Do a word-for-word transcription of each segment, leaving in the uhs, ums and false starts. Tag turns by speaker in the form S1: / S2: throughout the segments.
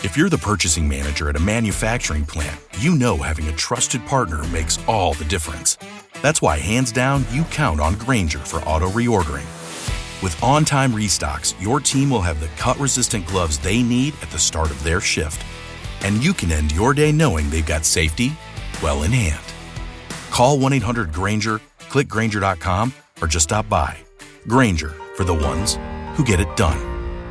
S1: If you're the purchasing manager at a manufacturing plant, you know having a trusted partner makes all the difference. That's why, hands down, you count on Grainger for auto reordering. With on-time restocks, your team will have the cut-resistant gloves they need at the start of their shift. And you can end your day knowing they've got safety well in hand. Call one eight hundred Grainger, click Grainger dot com, or just stop by. Grainger, for the ones who get it done.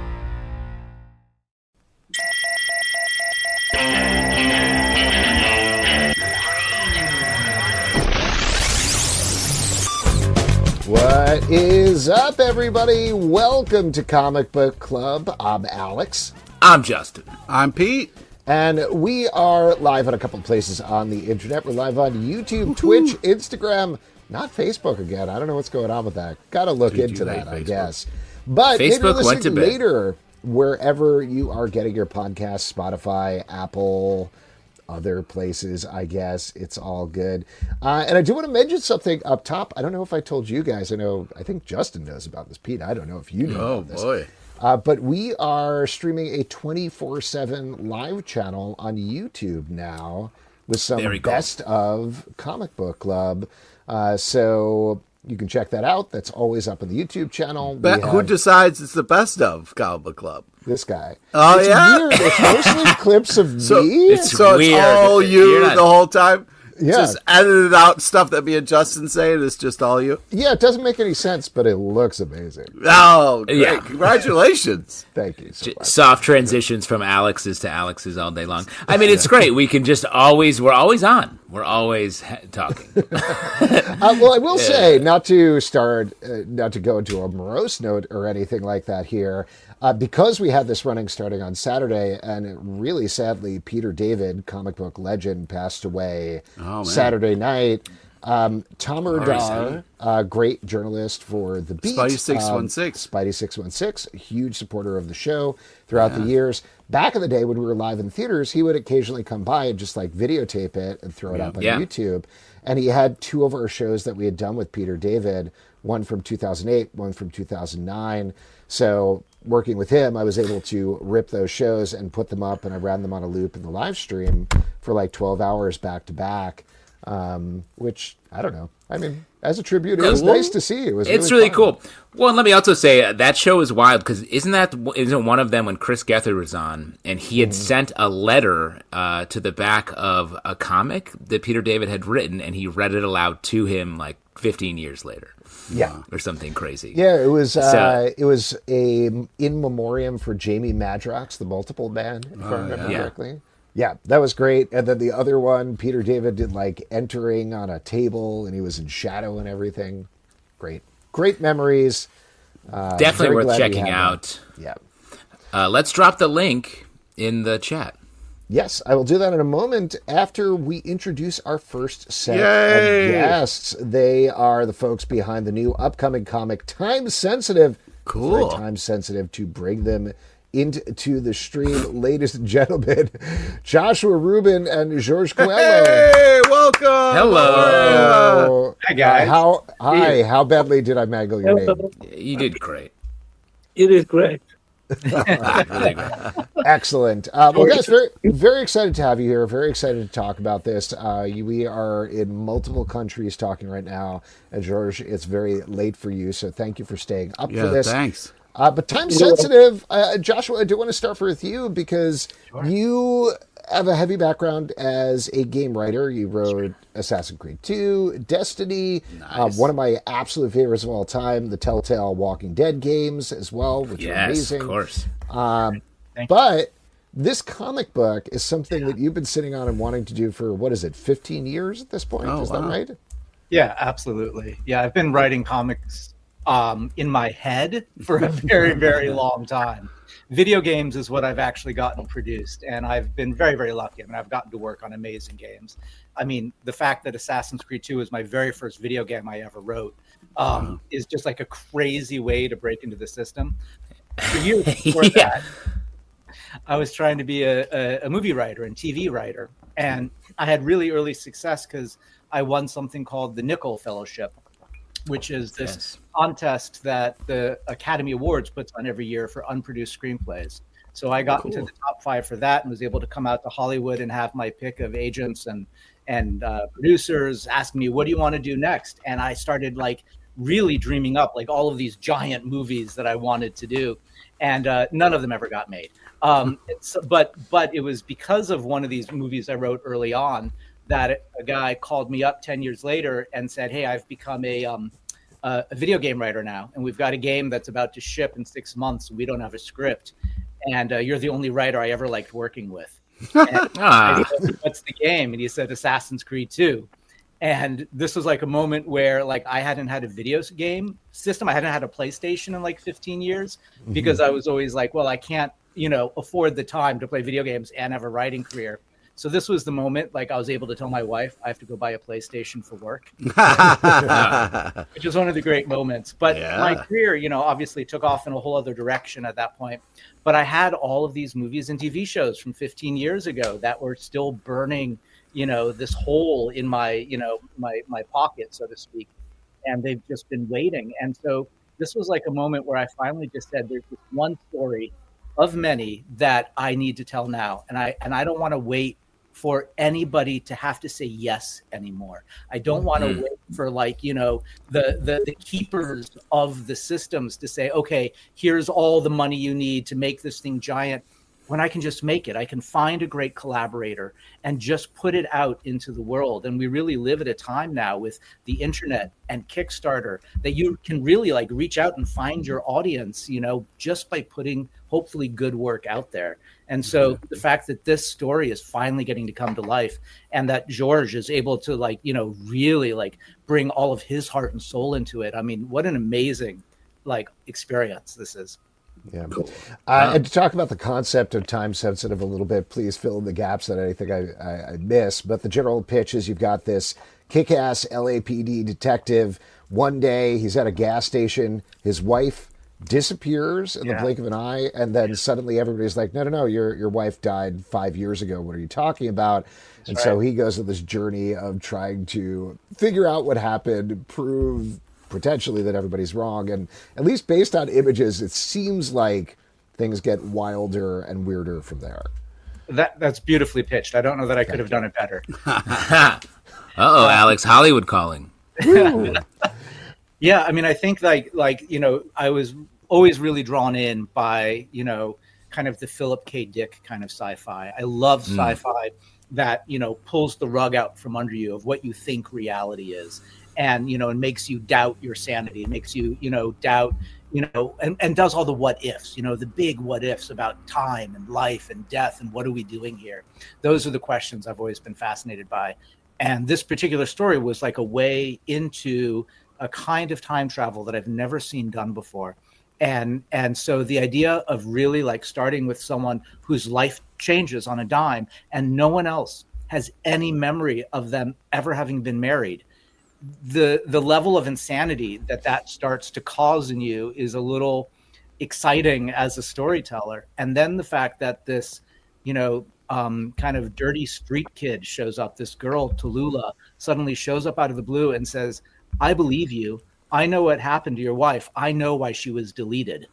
S2: What is up, everybody? Welcome to Comic Book Club. I'm Alex.
S3: I'm Justin.
S4: I'm Pete.
S2: And we are live on a couple of places on the internet. We're live on YouTube, Woo-hoo. Twitch, Instagram, not Facebook again. I don't know what's going on with that. Got to look Dude, into that, I guess. But
S3: Facebook
S2: maybe you're
S3: went to
S2: listening
S3: bed.
S2: later, wherever you are getting your podcasts, Spotify, Apple, other places, I guess. It's all good. Uh, and I do want to mention something up top. I don't know if I told you guys. I know, I think Justin knows about this. Pete, I don't know if you know
S4: oh,
S2: about this.
S4: boy.
S2: Uh, but we are streaming a twenty-four seven live channel on YouTube now with some
S3: Very cool.
S2: best of Comic Book Club. Uh, so you can check that out. That's always up on the YouTube channel.
S4: But
S2: We
S4: who
S2: have
S4: decides it's the best of Comic Book Club?
S2: this guy.
S4: Oh,
S2: it's
S4: yeah?
S2: Weird. It's mostly clips of
S4: So
S2: me.
S3: it's
S4: so
S3: weird.
S4: it's all you
S3: You're not-
S4: the whole time?
S2: Yeah.
S4: Just edited out stuff that me and Justin say, and it's just all you?
S2: Yeah, it doesn't make any sense, but it looks amazing.
S4: Oh, great.
S3: Yeah.
S4: Congratulations.
S2: Thank you so much.
S3: Soft transitions from Alex's to Alex's all day long. I mean, it's great. We can just always, we're always on. We're always ha- talking.
S2: Uh, well, I will say, not to start, uh, not to go into a morose note or anything like that here, uh, because we had this running starting on Saturday, and it really sadly, Peter David, comic book legend, passed away
S4: Oh, man.
S2: Saturday night. Um, Tamar
S3: R
S2: Dar, uh, great journalist for The Beat.
S4: Spidey six one six.
S2: Um, Spidey six one six, a huge supporter of the show throughout the years. Back in the day when we were live in theaters, he would occasionally come by and just like videotape it and throw it up on
S3: Yeah.
S2: YouTube. And he had two of our shows that we had done with Peter David, one from two thousand eight, one from two thousand nine. So working with him, I was able to rip those shows and put them up, and I ran them on a loop in the live stream for like twelve hours back to back. Um, which I don't know. I mean, as a tribute, it was
S3: Cool.
S2: nice to see. It was.
S3: It's
S2: really,
S3: really
S2: fun.
S3: cool. Well, and let me also say uh, that show is wild because isn't that isn't one of them when Chris Gethard was on and he had
S2: Mm-hmm.
S3: sent a letter uh, to the back of a comic that Peter David had written and he read it aloud to him like fifteen years later.
S2: Yeah.
S3: Or something crazy.
S2: Yeah, it was. Uh,
S3: So-
S2: it was a in memoriam for Jamie Madrox, the Multiple Man, if I remember
S3: yeah.
S2: correctly. Yeah, that was great. And then the other one, Peter David did like entering on a table, and he was in shadow and everything. Great, great memories. Uh,
S3: Definitely
S2: very
S3: worth
S2: glad we
S3: checking
S2: had
S3: out.
S2: that. Yeah.
S3: Uh, let's drop the link in the chat.
S2: Yes, I will do that in a moment after we introduce our first set
S4: Yay!
S2: of guests. They are the folks behind the new upcoming comic, Time Sensitive.
S4: Cool.
S2: Very time sensitive to bring them into the stream. Ladies and gentlemen, Joshua Rubin and Georges Coelho.
S4: Hey, welcome.
S3: Hello.
S2: So,
S5: Hi, guys.
S2: uh, how, hi, how badly did I mangle your name?
S3: You did great.
S5: It is great.
S3: Really great.
S2: Excellent. Uh, well, guys, very, very excited to have you here. Very excited to talk about this. Uh, you, we are in multiple countries talking right now. And George, it's very late for you, so thank you for staying up
S4: Yeah,
S2: for this.
S4: thanks.
S2: Uh, but time sensitive, uh, Joshua, I do want to start with you because you have a heavy background as a game writer. You wrote Assassin's Creed two, Destiny, uh,
S3: Nice.
S2: one of my absolute favorites of all time, the Telltale Walking Dead games as well, which are
S3: Yes,
S2: amazing.
S3: of course.
S2: Um,
S5: Thank you.
S2: but this comic book is something that you've been sitting on and wanting to do for, what is it, fifteen years at this point?
S4: Oh,
S2: is that
S4: wow.
S2: right?
S5: Yeah, absolutely. Yeah, I've been writing comics um, in my head for a very, very long time. Video games is what I've actually gotten produced, and I've been very, very lucky. I mean, I've gotten to work on amazing games. I mean, the fact that Assassin's Creed two is my very first video game I ever wrote um,
S4: Wow.
S5: is just like a crazy way to break into the system. For years before
S3: Yeah.
S5: that, I was trying to be a, a, a movie writer and T V writer, and I had really early success because I won something called the Nickel Fellowship, which is this
S3: Yes.
S5: contest that the Academy Awards puts on every year for unproduced screenplays. So I got
S3: Cool.
S5: into the top five for that and was able to come out to Hollywood and have my pick of agents and and uh, producers asking me, what do you want to do next? And I started like really dreaming up like all of these giant movies that I wanted to do. And uh, none of them ever got made. Um, it's, but but it was because of one of these movies I wrote early on that a guy called me up ten years later and said, hey, I've become a, um, a video game writer now. And we've got a game that's about to ship in six months. We don't have a script. And uh, you're the only writer I ever liked working with. And
S3: Ah.
S5: I said, what's the game? And he said, Assassin's Creed two. And this was like a moment where like I hadn't had a video game system. I hadn't had a PlayStation in like fifteen years because I was always like, well, I can't, you know, afford the time to play video games and have a writing career. So this was the moment like I was able to tell my wife I have to go buy a PlayStation for work, which is one of the great moments. But
S4: Yeah.
S5: my career, you know, obviously took off in a whole other direction at that point. But I had all of these movies and T V shows from fifteen years ago that were still burning, you know, this hole in my, you know, my, my pocket, so to speak. And they've just been waiting. And so this was like a moment where I finally just said, there's this one story of many that I need to tell now. And I, and I don't want to wait for anybody to have to say yes anymore. I don't want to
S3: Mm.
S5: wait for like, you know, the, the, the keepers of the systems to say, okay, here's all the money you need to make this thing giant. When I can just make it, I can find a great collaborator and just put it out into the world. And we really live at a time now with the internet and Kickstarter that you can really like reach out and find your audience, you know, just by putting hopefully good work out there. And so the fact that this story is finally getting to come to life and that George is able to like, you know, really like bring all of his heart and soul into it. I mean, what an amazing like experience this is.
S2: Yeah. Uh, and to talk about the concept of time sensitive a little bit, please fill in the gaps that I think I, I, I missed. But the general pitch is you've got this kick-ass L A P D detective. One day he's at a gas station. His wife disappears in the
S5: Yeah.
S2: blink of an eye. And then suddenly everybody's like, no, no, no, your, your wife died five years ago. What are you talking about?
S5: That's
S2: and
S5: right.
S2: so he goes on this journey of trying to figure out what happened, prove potentially that everybody's wrong. And at least based on images, it seems like things get wilder and weirder from there.
S5: That that's beautifully pitched. I don't know that I could have done it better.
S3: Uh-oh, Alex, Hollywood calling.
S5: Yeah, I mean, I think like like you know, I was always really drawn in by you know, kind of the Philip K. Dick kind of sci-fi. I love sci-fi that you know pulls the rug out from under you of what you think reality is, and you know, it makes you doubt your sanity. It makes you you know doubt you know, and, and does all the what ifs. You know, the big what ifs about time and life and death and what are we doing here. Those are the questions I've always been fascinated by, and this particular story was like a way into a kind of time travel that I've never seen done before. And and so the idea of really like starting with someone whose life changes on a dime and no one else has any memory of them ever having been married, the the level of insanity that that starts to cause in you is a little exciting as a storyteller. And then the fact that this, you know, um, kind of dirty street kid shows up, this girl, Tallulah, suddenly shows up out of the blue and says, I believe you. I know what happened to your wife. I know why she was deleted.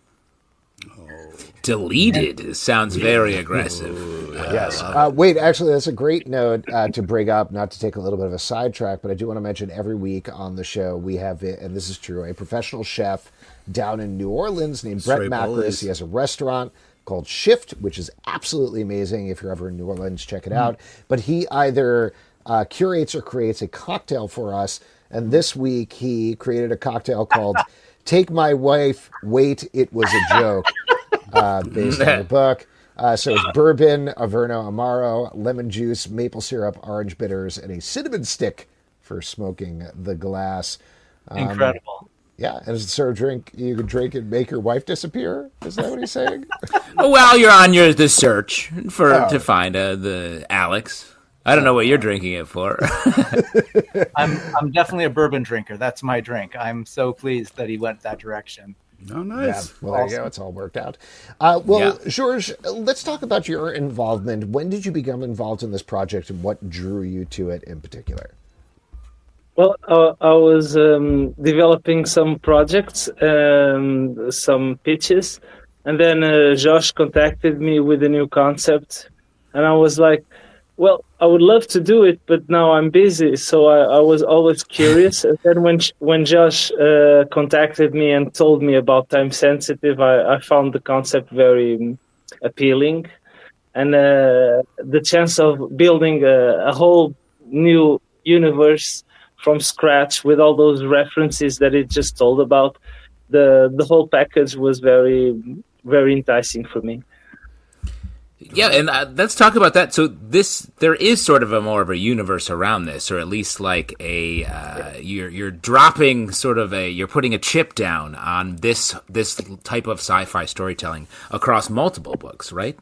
S3: Deleted sounds very aggressive.
S2: Yes. Uh, wait, actually, that's a great note uh, to bring up, not to take a little bit of a sidetrack, but I do want to mention every week on the show we have, and this is true, a professional chef down in New Orleans named Brett
S4: Straight
S2: Macris.
S4: bullies.
S2: He has a restaurant called Shift, which is absolutely amazing. If you're ever in New Orleans, check it out. But he either uh, curates or creates a cocktail for us. And this week he created a cocktail called Take My Wife, Wait, It Was a Joke, uh, based on the book. Uh, so it's bourbon, Averno Amaro, lemon juice, maple syrup, orange bitters, and a cinnamon stick for smoking the glass. Um,
S5: Incredible.
S2: Yeah, and it's the sort of drink you could drink and make your wife disappear. Is that what he's saying?
S3: Well, you're on your the search for
S2: Oh.
S3: to find uh, the Alex. I don't know what you're drinking it for.
S5: I'm I'm definitely a bourbon drinker. That's my drink. I'm so pleased that he went that direction.
S4: Oh,
S2: Yeah,
S4: nice.
S2: well, there you go.
S5: Awesome.
S2: It's all worked out. Uh, well,
S3: Yeah.
S2: George, let's talk about your involvement. When did you become involved in this project, and what drew you to it in particular?
S6: Well, uh, I was um, developing some projects, um, some pitches, and then uh, Josh contacted me with a new concept, and I was like, well, I would love to do it, but now I'm busy. So I, I was always curious. And then when when Josh uh, contacted me and told me about Time Sensitive, I, I found the concept very appealing. And uh, the chance of building a, a whole new universe from scratch with all those references that it just told about, the the whole package was very, very enticing for me.
S3: Yeah, and uh, let's talk about that. So this, there is sort of a more of a universe around this, or at least like a uh, you're you're dropping sort of a you're putting a chip down on this this type of sci-fi storytelling across multiple books, right?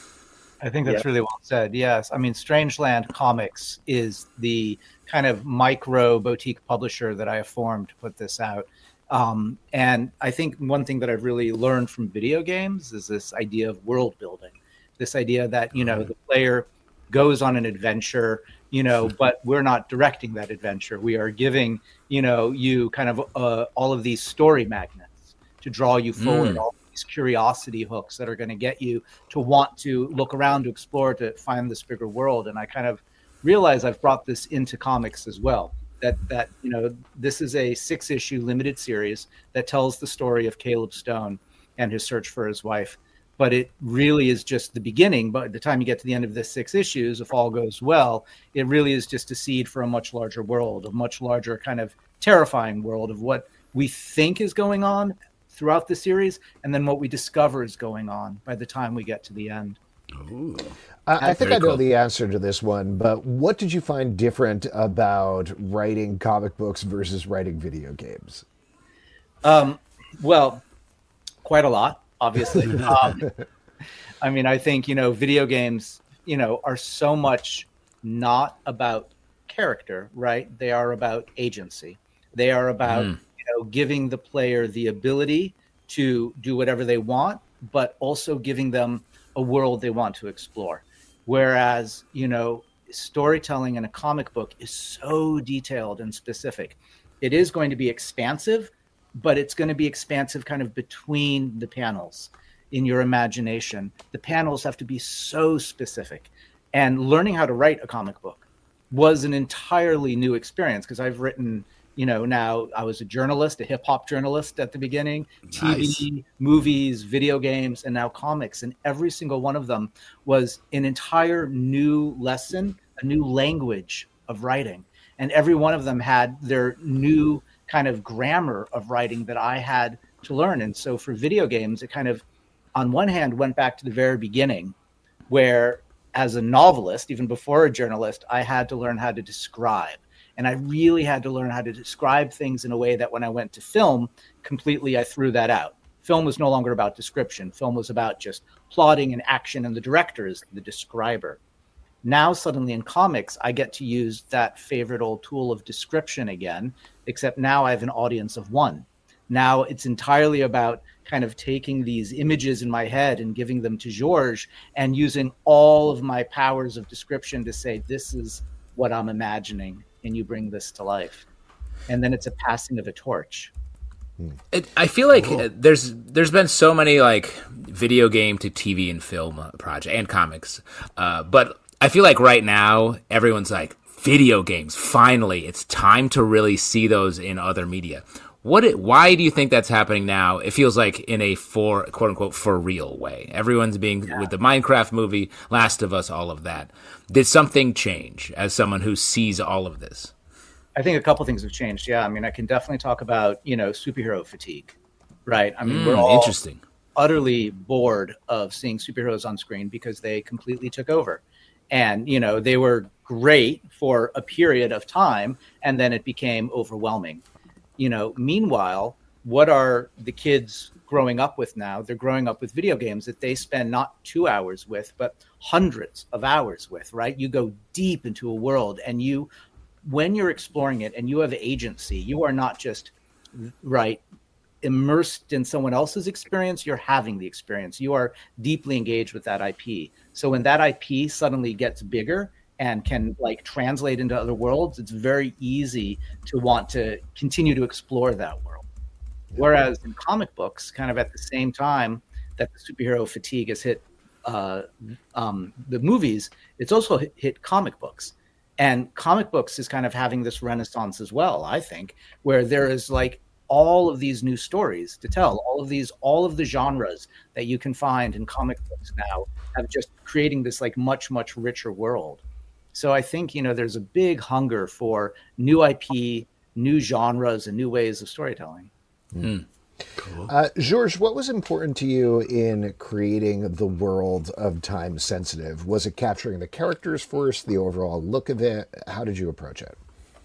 S5: I think that's yeah. really well said. Yes, I mean, Strangeland Comics is the kind of micro boutique publisher that I have formed to put this out. Um, and I think one thing that I've really learned from video games is this idea of world building. This idea that, you know, the player goes on an adventure, you know, but we're not directing that adventure. We are giving, you know, you kind of uh, all of these story magnets to draw you forward, mm. all these curiosity hooks that are going to get you to want to look around, to explore, to find this bigger world. And I kind of realize I've brought this into comics as well. That, that you know, this is a six-issue limited series that tells the story of Caleb Stone and his search for his wife. But it really is just the beginning. By the time you get to the end of this six issues, if all goes well, it really is just a seed for a much larger world, a much larger kind of terrifying world of what we think is going on throughout the series, and then what we discover is going on by the time we get to the end.
S2: Ooh. I, I think I know cool. the answer to this one, but what did you find different about writing comic books versus writing video games?
S5: Um, well, quite a lot. Obviously. um, I mean, I think, you know, video games, you know, are so much not about character, right? They are about agency. They are about, mm. you know, giving the player the ability to do whatever they want, but also giving them a world they want to explore. Whereas, you know, storytelling in a comic book is so detailed and specific. It is going to be expansive, but it's going to be expansive kind of between the panels in your imagination. The panels have to be so specific. And learning how to write a comic book was an entirely new experience, because I've written, you know, now I was a journalist, a hip hop journalist at the beginning, nice. T V, movies, video games, and now comics. And every single one of them was an entire new lesson, a new language of writing. And every one of them had their new kind of grammar of writing that I had to learn. And so for video games, it kind of, on one hand, went back to the very beginning, where as a novelist, even before a journalist, I had to learn how to describe. And I really had to learn how to describe things in a way that when I went to film, completely I threw that out. Film was no longer about description. Film was about just plotting and action, and the director is the describer. Now, suddenly in comics, I get to use that favorite old tool of description again, except now I have an audience of one. Now it's entirely about kind of taking these images in my head and giving them to Georges and using all of my powers of description to say, this is what I'm imagining, and you bring this to life. And then it's a passing of a torch.
S3: It, I feel like uh, there's there's been so many like video game to T V and film uh, project and comics, uh, but I feel like right now everyone's like, video games, finally, it's time to really see those in other media. What? It, why do you think that's happening now? It feels like in a for quote unquote for real way. Everyone's being yeah. with the Minecraft movie, Last of Us, all of that. Did something change as someone who sees all of this?
S5: I think a couple things have changed. Yeah, I mean, I can definitely talk about, you know, superhero fatigue, right? I mean, mm, we're all
S3: interesting.
S5: utterly bored of seeing superheroes on screen because they completely took over. And, you know, they were great for a period of time, and then it became overwhelming. You know, meanwhile, what are the kids growing up with now? They're growing up with video games that they spend not two hours with, but hundreds of hours with, right? You go deep into a world, and you, when you're exploring it and you have agency, you are not just, right, immersed in someone else's experience, you're having the experience. You are deeply engaged with that I P. So when that I P suddenly gets bigger and can like translate into other worlds, it's very easy to want to continue to explore that world. Whereas in comic books, kind of at the same time, that the superhero fatigue has hit uh, um, the movies, it's also hit, hit comic books. And comic books is kind of having this renaissance as well, I think, where there is like all of these new stories to tell, all of these, all of the genres that you can find in comic books now have just creating this like much, much richer world. So I think, you know, there's a big hunger for new I P, new genres, and new ways of storytelling.
S3: Mm.
S2: Cool. Uh, George, what was important to you in creating the world of Time Sensitive? Was it capturing the characters first, the overall look of it? How did you approach it?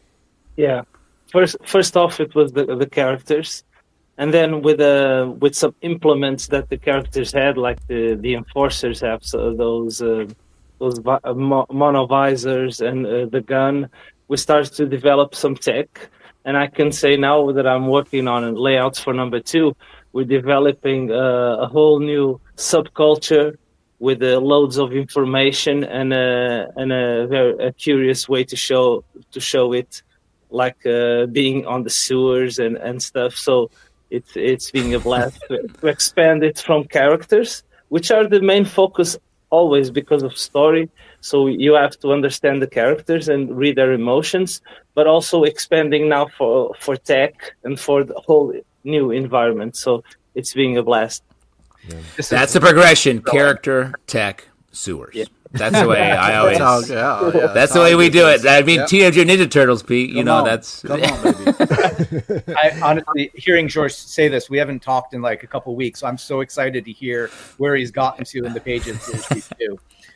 S6: Yeah, first first off, it was the the characters, and then with uh with some implements that the characters had, like the the enforcers have, so those uh, those vi- mo- monovisors and uh, the gun. We started to develop some tech. And I can say now that I'm working on layouts for number two, we're developing uh, a whole new subculture with uh, loads of information and a and a very a curious way to show to show it, like uh, being on the sewers and, and stuff. So it's it's being a blast to, to expand it from characters, which are the main focus always because of story. So you have to understand the characters and read their emotions, but also expanding now for, for tech and for the whole new environment. So it's being a blast.
S3: Yeah. That's the progression: character, tech, sewers. Yeah. That's the way I always. That's, how, yeah, yeah, that's, that's the way we do it. I mean, yeah. Teenage Mutant Ninja Turtles, Pete. You Come know, on. that's.
S5: Come on, baby. I honestly, hearing George say this, we haven't talked in like a couple of weeks. So I'm so excited to hear where he's gotten to in the pages. Too.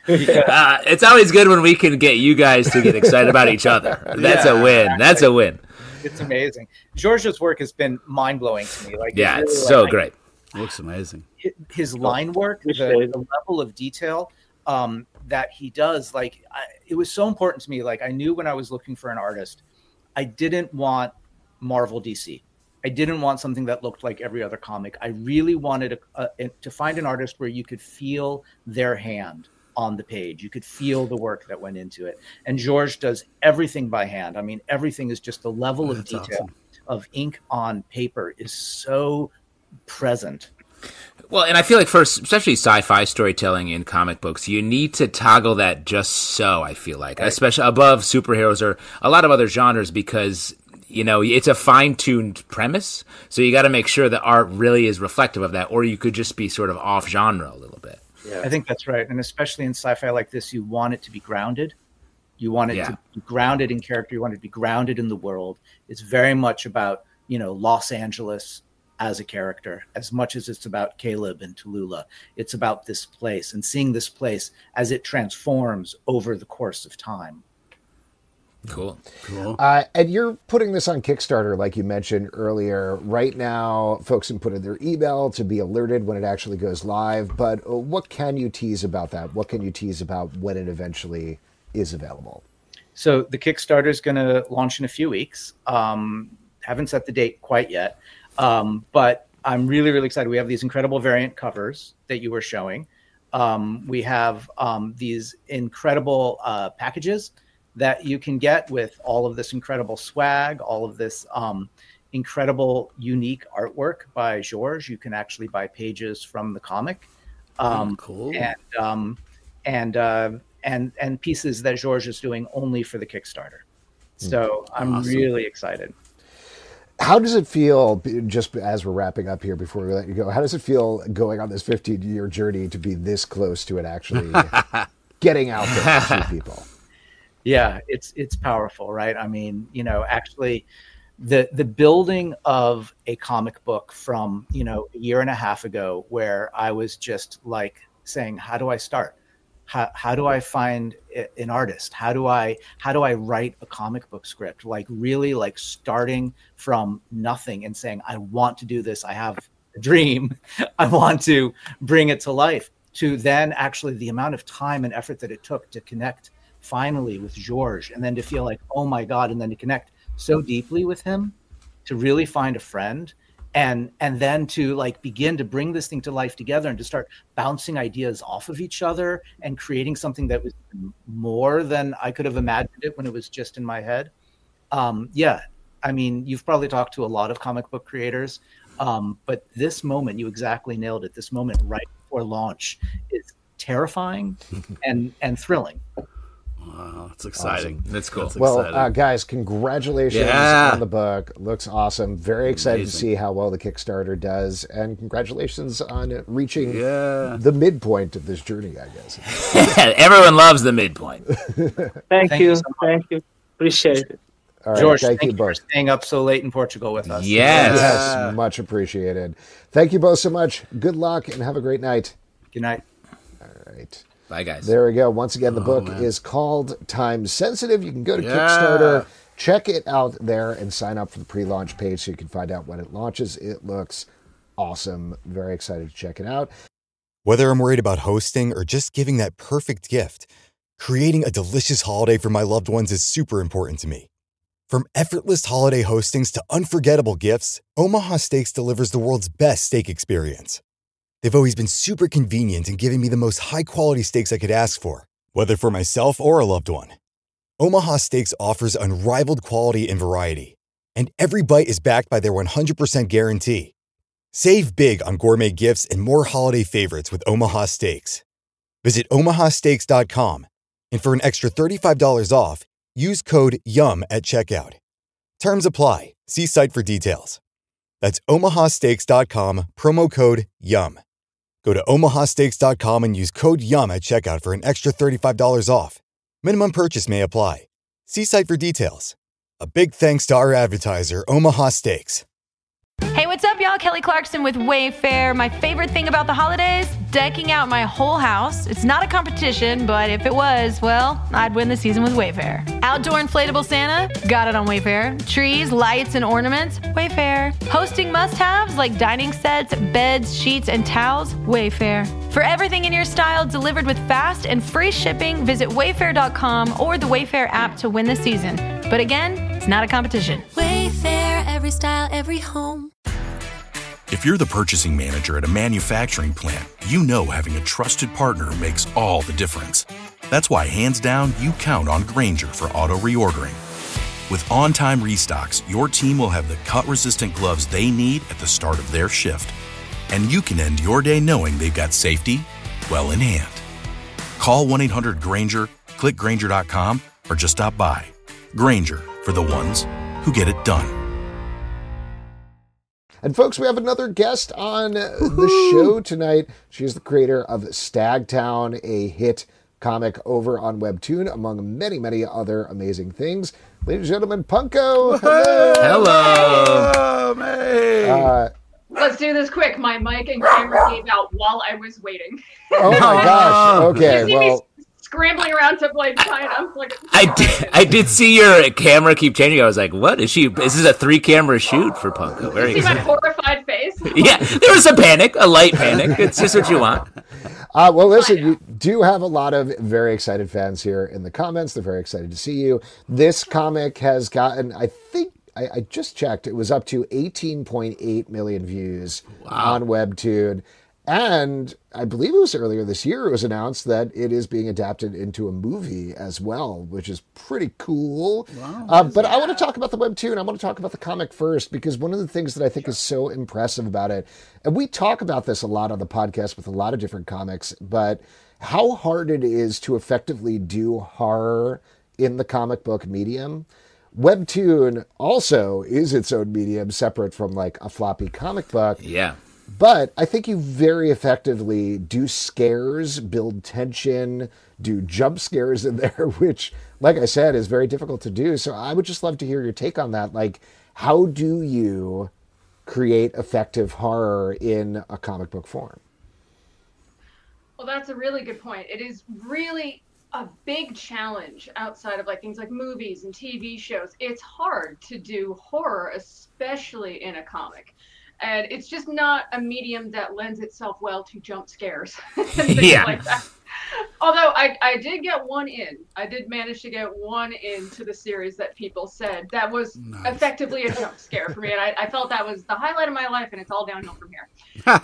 S3: uh, it's always good when we can get you guys to get excited about each other. That's yeah, a win. Exactly. That's a win.
S5: It's amazing. George's work has been mind blowing to me. Like,
S3: yeah,
S5: it's,
S3: really
S5: it's
S3: so
S5: like,
S3: great.
S4: Looks amazing.
S5: His line work, the, the level of detail um, that he does, like I, it was so important to me. Like I knew when I was looking for an artist, I didn't want Marvel D C. I didn't want something that looked like every other comic. I really wanted a, a, to find an artist where you could feel their hand on the page. You could feel the work that went into it. And George does everything by hand. I mean, everything is just the level of That's detail awesome. Of ink on paper is so present.
S3: Well, and I feel like for especially sci-fi storytelling in comic books, you need to toggle that just so, I feel like, right. especially above superheroes or a lot of other genres, because you know, it's a fine-tuned premise, so you got to make sure that art really is reflective of that, or you could just be sort of off genre a little bit.
S5: Yeah. I think that's right. And especially in sci-fi like this, you want it to be grounded. You want it yeah. to be grounded in character. You want it to be grounded in the world. It's very much about, you know, Los Angeles as a character, as much as it's about Caleb and Tallulah. It's about this place and seeing this place as it transforms over the course of time.
S3: Cool. Cool.
S2: Uh, and you're putting this on Kickstarter, like you mentioned earlier. Right now, folks can put in their email to be alerted when it actually goes live. But what can you tease about that? What can you tease about when it eventually is available?
S5: So the Kickstarter is going to launch in a few weeks. Um, haven't set the date quite yet. Um, but I'm really, really excited. We have these incredible variant covers that you were showing. Um, we have um, these incredible uh, packages that you can get with all of this incredible swag, all of this um, incredible, unique artwork by George. You can actually buy pages from the comic, um,
S4: oh, cool.
S5: and um, and uh, and and pieces that George is doing only for the Kickstarter. So I'm awesome. Really excited.
S2: How does it feel, just as we're wrapping up here before we let you go, how does it feel going on this fifteen-year journey to be this close to it actually getting out there to see people?
S5: Yeah, it's it's powerful, right? I mean, you know, actually the the building of a comic book from, you know, a year and a half ago where I was just like saying, how do I start? How how do I find an artist? How do I how do I write a comic book script? Like really like starting from nothing and saying, I want to do this. I have a dream. I want to bring it to life. To then actually the amount of time and effort that it took to connect finally with George, and then to feel like, oh my God, and then to connect so deeply with him, to really find a friend, and and then to like begin to bring this thing to life together and to start bouncing ideas off of each other and creating something that was more than I could have imagined it when it was just in my head. Um, yeah, I mean, you've probably talked to a lot of comic book creators. Um, but this moment, you exactly nailed it. This moment right before launch is terrifying and and thrilling.
S4: Wow, that's exciting.
S3: Awesome. That's cool.
S4: That's
S2: Well,
S4: exciting.
S2: uh, guys, congratulations
S4: Yeah.
S2: on the book. Looks awesome. Very excited
S4: Amazing.
S2: to see how well the Kickstarter does, and congratulations on reaching
S4: Yeah.
S2: the midpoint of this journey, I guess.
S3: Everyone loves the midpoint.
S6: Thank,
S5: Thank
S6: you.
S5: you so much.
S6: Thank you. Appreciate it.
S2: All right,
S5: George,
S2: thank,
S5: thank,
S2: you
S5: you for
S2: both.
S5: staying up so late in Portugal with us.
S3: Yes.
S2: Yes, much appreciated. Thank you both so much. Good luck and have a great night.
S5: Good night.
S2: All right.
S3: Bye, guys.
S2: There we go. Once again, the
S4: Oh,
S2: book
S4: man.
S2: is called Time Sensitive. You can go to
S4: Yeah.
S2: Kickstarter, check it out there, and sign up for the pre-launch page so you can find out when it launches. It looks awesome. Very excited to check it out.
S7: Whether I'm worried about hosting or just giving that perfect gift, creating a delicious holiday for my loved ones is super important to me. From effortless holiday hostings to unforgettable gifts, Omaha Steaks delivers the world's best steak experience. They've always been super convenient in giving me the most high-quality steaks I could ask for, whether for myself or a loved one. Omaha Steaks offers unrivaled quality and variety, and every bite is backed by their one hundred percent guarantee. Save big on gourmet gifts and more holiday favorites with Omaha Steaks. Visit omaha steaks dot com, and for an extra thirty-five dollars off, use code YUM at checkout. Terms apply. See site for details. That's omaha steaks dot com, promo code YUM. Go to omaha steaks dot com and use code YUM at checkout for an extra thirty-five dollars off. Minimum purchase may apply. See site for details. A big thanks to our advertiser, Omaha Steaks.
S8: Hey, what's up, y'all? Kelly Clarkson with Wayfair. My favorite thing about the holidays? Decking out my whole house. It's not a competition, but if it was, well, I'd win the season with Wayfair. Outdoor inflatable Santa? Got it on Wayfair. Trees, lights, and ornaments? Wayfair. Hosting must-haves like dining sets, beds, sheets, and towels? Wayfair. For everything in your style delivered with fast and free shipping, visit wayfair dot com or the Wayfair app to win the season. But again, it's not a competition.
S9: Wayfair, every style, every home.
S1: If you're the purchasing manager at a manufacturing plant, you know having a trusted partner makes all the difference. That's why, hands down, you count on Grainger for auto reordering. With on-time restocks, your team will have the cut-resistant gloves they need at the start of their shift. And you can end your day knowing they've got safety well in hand. Call one eight hundred Grainger, click Grainger dot com, or just stop by. Grainger, for the ones who get it done.
S2: And folks, we have another guest on the show tonight. She is the creator of Stagtown, a hit comic over on Webtoon, among many, many other amazing things. Ladies and gentlemen, Punko. Hello.
S3: Hello.
S4: Oh, man.
S2: Uh,
S10: Let's do this quick. My mic and camera gave out while I was waiting.
S2: oh my gosh. Okay,
S10: you see
S2: well.
S10: me scrambling around to like try and unplug it.
S3: I did, I did see your camera keep changing. I was like, what? Is she? Is this a three-camera shoot for Punko? Very
S10: See my
S3: excited.
S10: horrified face?
S3: Yeah, there was a panic, a light panic. It's just what you want.
S2: Uh, well, listen, you do have a lot of very excited fans here in the comments. They're very excited to see you. This comic has gotten, I think, I, I just checked, it was up to eighteen point eight million views
S3: Wow.
S2: on Webtoon. And I believe it was earlier this year, it was announced that it is being adapted into a movie as well, which is pretty cool. Wow, uh, but I want to talk about the Webtoon. I want to talk about the comic first, because one of the things that I think is so impressive about it, and we talk about this a lot on the podcast with a lot of different comics, but how hard it is to effectively do horror in the comic book medium. Webtoon also is its own medium, separate from like a floppy comic book.
S3: Yeah.
S2: But I think you very effectively do scares, build tension, do jump scares in there, which, like I said, is very difficult to do. So I would just love to hear your take on that. Like, how do you create effective horror in a comic book form?
S10: Well, that's a really good point. It is really a big challenge outside of like things like movies and T V shows. It's hard to do horror, especially in a comic. And it's just not a medium that lends itself well to jump scares and things
S3: Yeah.
S10: like that. Although I, I did get one in. I did manage to get one into the series that people said that was
S4: Nice.
S10: effectively a jump scare for me. And I, I felt that was the highlight of my life, and it's all downhill from here.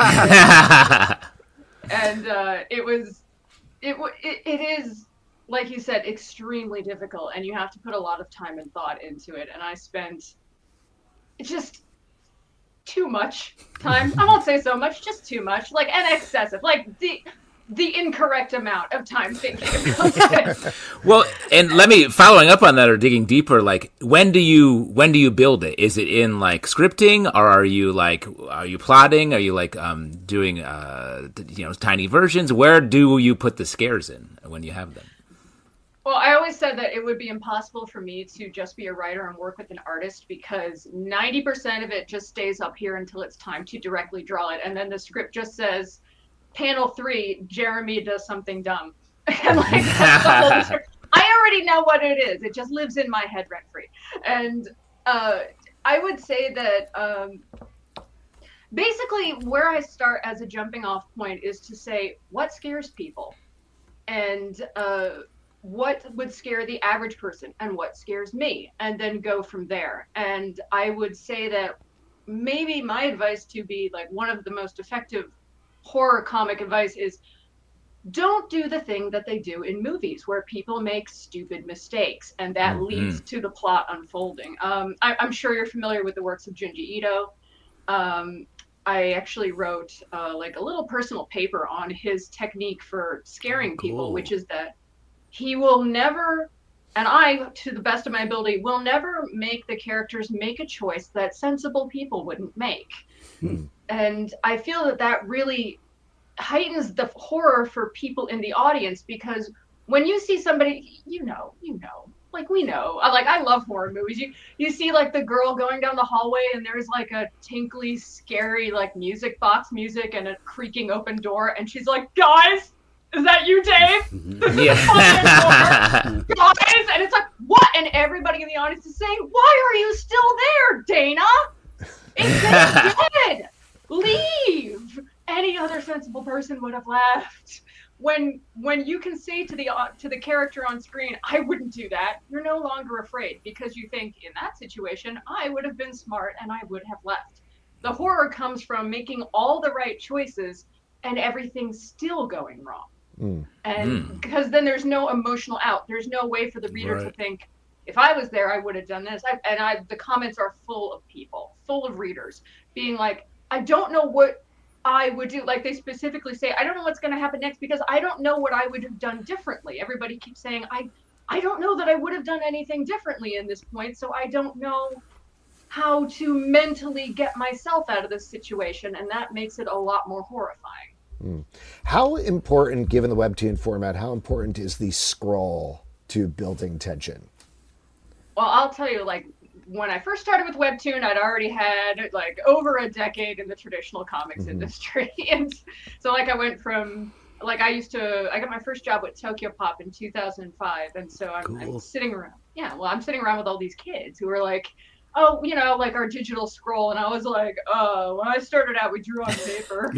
S10: And uh, it was, it, wa- it it is, like you said, extremely difficult, and you have to put a lot of time and thought into it. And I spent just too much time. I won't say so much, just too much, like and excessive, like the the incorrect amount of time thinking about it.
S3: Well, and let me following up on that or digging deeper. Like, when do you when do you build it? Is it in like scripting, or are you like are you plotting? Are you like um, doing uh, you know tiny versions? Where do you put the scares in when you have them?
S10: Well, I always said that it would be impossible for me to just be a writer and work with an artist because ninety percent of it just stays up here until it's time to directly draw it, and then the script just says, panel three, Jeremy does something dumb. And like, that's the whole story. I already know what it is. It just lives in my head rent free. And uh, I would say that um, basically where I start as a jumping off point is to say, what scares people? And uh, what would scare the average person? And what scares me? And then go from there. And I would say that maybe my advice to be like one of the most effective horror comic advice is don't do the thing that they do in movies where people make stupid mistakes and that mm-hmm. leads to the plot unfolding. Um, I, I'm sure you're familiar with the works of Junji Ito. Um, I actually wrote uh, like a little personal paper on his technique for scaring people, cool. which is that he will never, and I, to the best of my ability, will never make the characters make a choice that sensible people wouldn't make. Hmm. And I feel that that really heightens the horror for people in the audience, because when you see somebody, you know, you know, like we know, like I love horror movies. You you see like the girl going down the hallway and there's like a tinkly, scary like music box music and a creaking open door, and she's like, "Guys, is that you, Dave? This is yeah. door. Guys," and it's like, "What?" And everybody in the audience is saying, "Why are you still there, Dana? It's dead. Leave." Any other sensible person would have left. When when you can say to the uh, to the character on screen, "I wouldn't do that," you're no longer afraid because you think, in that situation, I would have been smart and I would have left. The horror comes from making all the right choices and everything still going wrong. Mm. And mm. because then there's no emotional out. There's no way for the reader right. to think, if I was there, I would have done this. I, and I, the comments are full of people, full of readers being like, "I don't know what I would do." Like they specifically say, "I don't know what's going to happen next because I don't know what I would have done differently." Everybody keeps saying, I, I don't know that I would have done anything differently in this point. So I don't know how to mentally get myself out of this situation. And that makes it a lot more horrifying.
S2: Mm. How important, given the webtoon format, how important is the scroll to building tension?
S10: Well, I'll tell you, like, when I first started with webtoon, I'd already had like over a decade in the traditional comics mm-hmm. industry. And so like I went from, like I used to, I got my first job with Tokyo Pop in two thousand five. And so I'm, cool. I'm sitting around, yeah, well, I'm sitting around with all these kids who were like, "Oh, you know, like our digital scroll." And I was like, "Oh, when I started out, we drew on paper."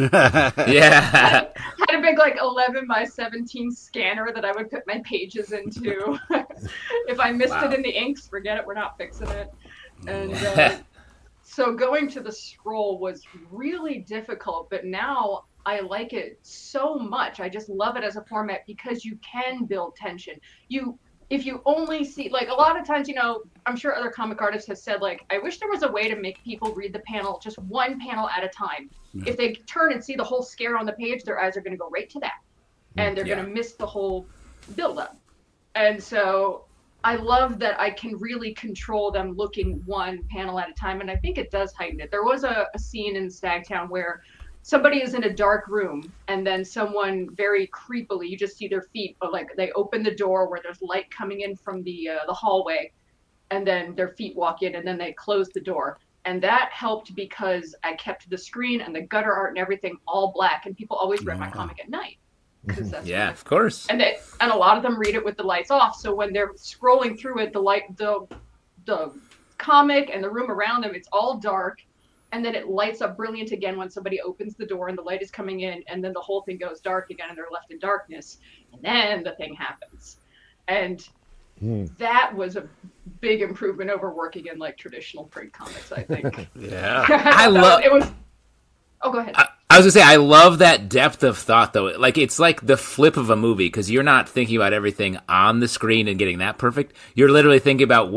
S3: Yeah.
S10: I had a big like eleven by seventeen scanner that I would put my pages into. If I missed wow. it in the inks, forget it, we're not fixing it. And uh, so going to the scroll was really difficult, but now I like it so much. I just love it as a format because you can build tension. You If you only see, like a lot of times, you know, I'm sure other comic artists have said, like, "I wish there was a way to make people read the panel, just one panel at a time. Mm-hmm. If they turn and see the whole scare on the page, their eyes are going to go right to that. And they're yeah. going to miss the whole buildup." And so I love that I can really control them looking one panel at a time. And I think it does heighten it. There was a, a scene in Stagtown where somebody is in a dark room and then someone very creepily, you just see their feet, but like they open the door where there's light coming in from the uh, the hallway, and then their feet walk in and then they close the door. And that helped because I kept the screen and the gutter art and everything all black, and people always read my comic at night. That's
S3: yeah, of course.
S10: And they, and a lot of them read it with the lights off, so when they're scrolling through it, the light, the the comic and the room around them, it's all dark. And then it lights up brilliant again when somebody opens the door and the light is coming in, and then the whole thing goes dark again and they're left in darkness. And then the thing happens. And mm. that was a big improvement over working in like traditional print comics, I think.
S3: yeah. I love
S10: it. Was Oh, go ahead.
S3: I, I was gonna say, I love that depth of thought though. Like it's like the flip of a movie, because you're not thinking about everything on the screen and getting that perfect. You're literally thinking about what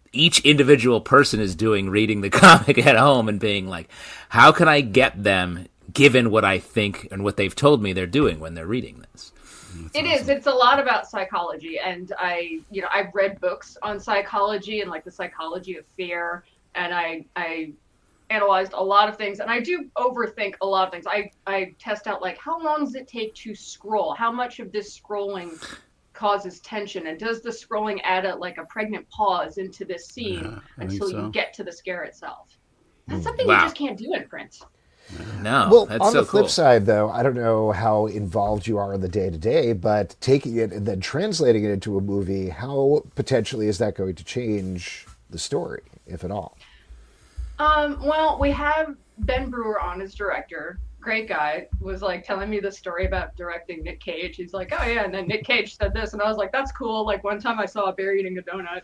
S3: each individual person is doing reading the comic at home and being like, how can I get them given what I think and what they've told me they're doing when they're reading this?
S10: That's it awesome. is. It's a lot about psychology. And I, you know, I've read books on psychology and like the psychology of fear. And I, I analyzed a lot of things, and I do overthink a lot of things. I, I test out like, how long does it take to scroll? How much of this scrolling causes tension? And does the scrolling add a, like a pregnant pause into this scene yeah, until so. you get to the scare itself? That's something wow. you just can't do in print.
S3: No.
S2: Well,
S3: that's
S2: on
S3: so
S2: the flip
S3: cool.
S2: side, though, I don't know how involved you are in the day to day, but taking it and then translating it into a movie, how potentially is that going to change the story, if at all?
S10: Um, well, we have Ben Brewer on as director. Great guy. Was like telling me the story about directing Nick Cage. He's like, oh yeah, and then Nick Cage said this, and I was like, that's cool. Like one time I saw a bear eating a donut.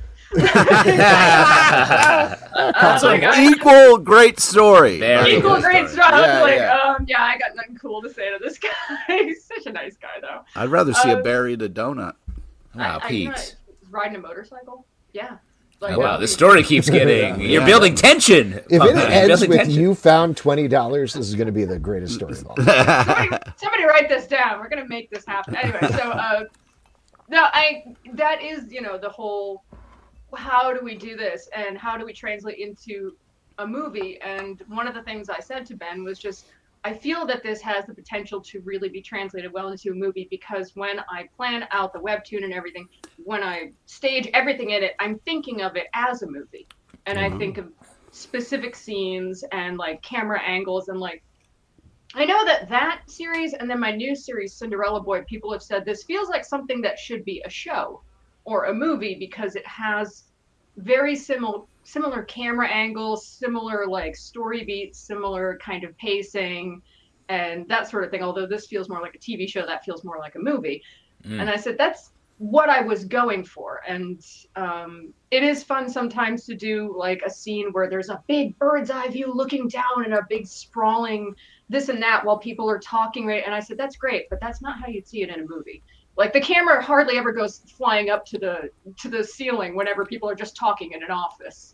S4: That's an like, equal great story.
S10: Very equal great story. I was yeah, like, yeah. um, yeah, I got nothing cool to say to this guy. He's such a nice guy, though.
S4: I'd rather see um,
S10: uh,
S4: a bear eat a donut.
S3: Wow,
S10: I,
S3: Pete.
S10: I, you know, riding a motorcycle? Yeah. Like,
S3: oh, wow, the story keeps getting... You're yeah. building tension.
S2: If it
S3: uh,
S2: ends with
S3: tension.
S2: you found twenty dollars, this is going to be the greatest story of all.
S10: somebody, somebody write this down. We're going to make this happen. Anyway, so, uh, no, I, that is, you know, the whole, how do we do this? And how do we translate into a movie? And one of the things I said to Ben was just, I feel that this has the potential to really be translated well into a movie, because when I plan out the webtoon and everything, when I stage everything in it, I'm thinking of it as a movie. And mm-hmm. I think of specific scenes and like camera angles, and like, I know that that series and then my new series, Cinderella Boy, people have said this feels like something that should be a show or a movie, because it has very similar similar camera angles, similar like story beats, similar kind of pacing and that sort of thing. Although this feels more like a T V show, that feels more like a movie. Mm. And I said, that's what I was going for. And um, it is fun sometimes to do like a scene where there's a big bird's eye view looking down and a big sprawling this and that while people are talking, right? And I said, that's great, but that's not how you'd see it in a movie. Like the camera hardly ever goes flying up to the to the ceiling whenever people are just talking in an office.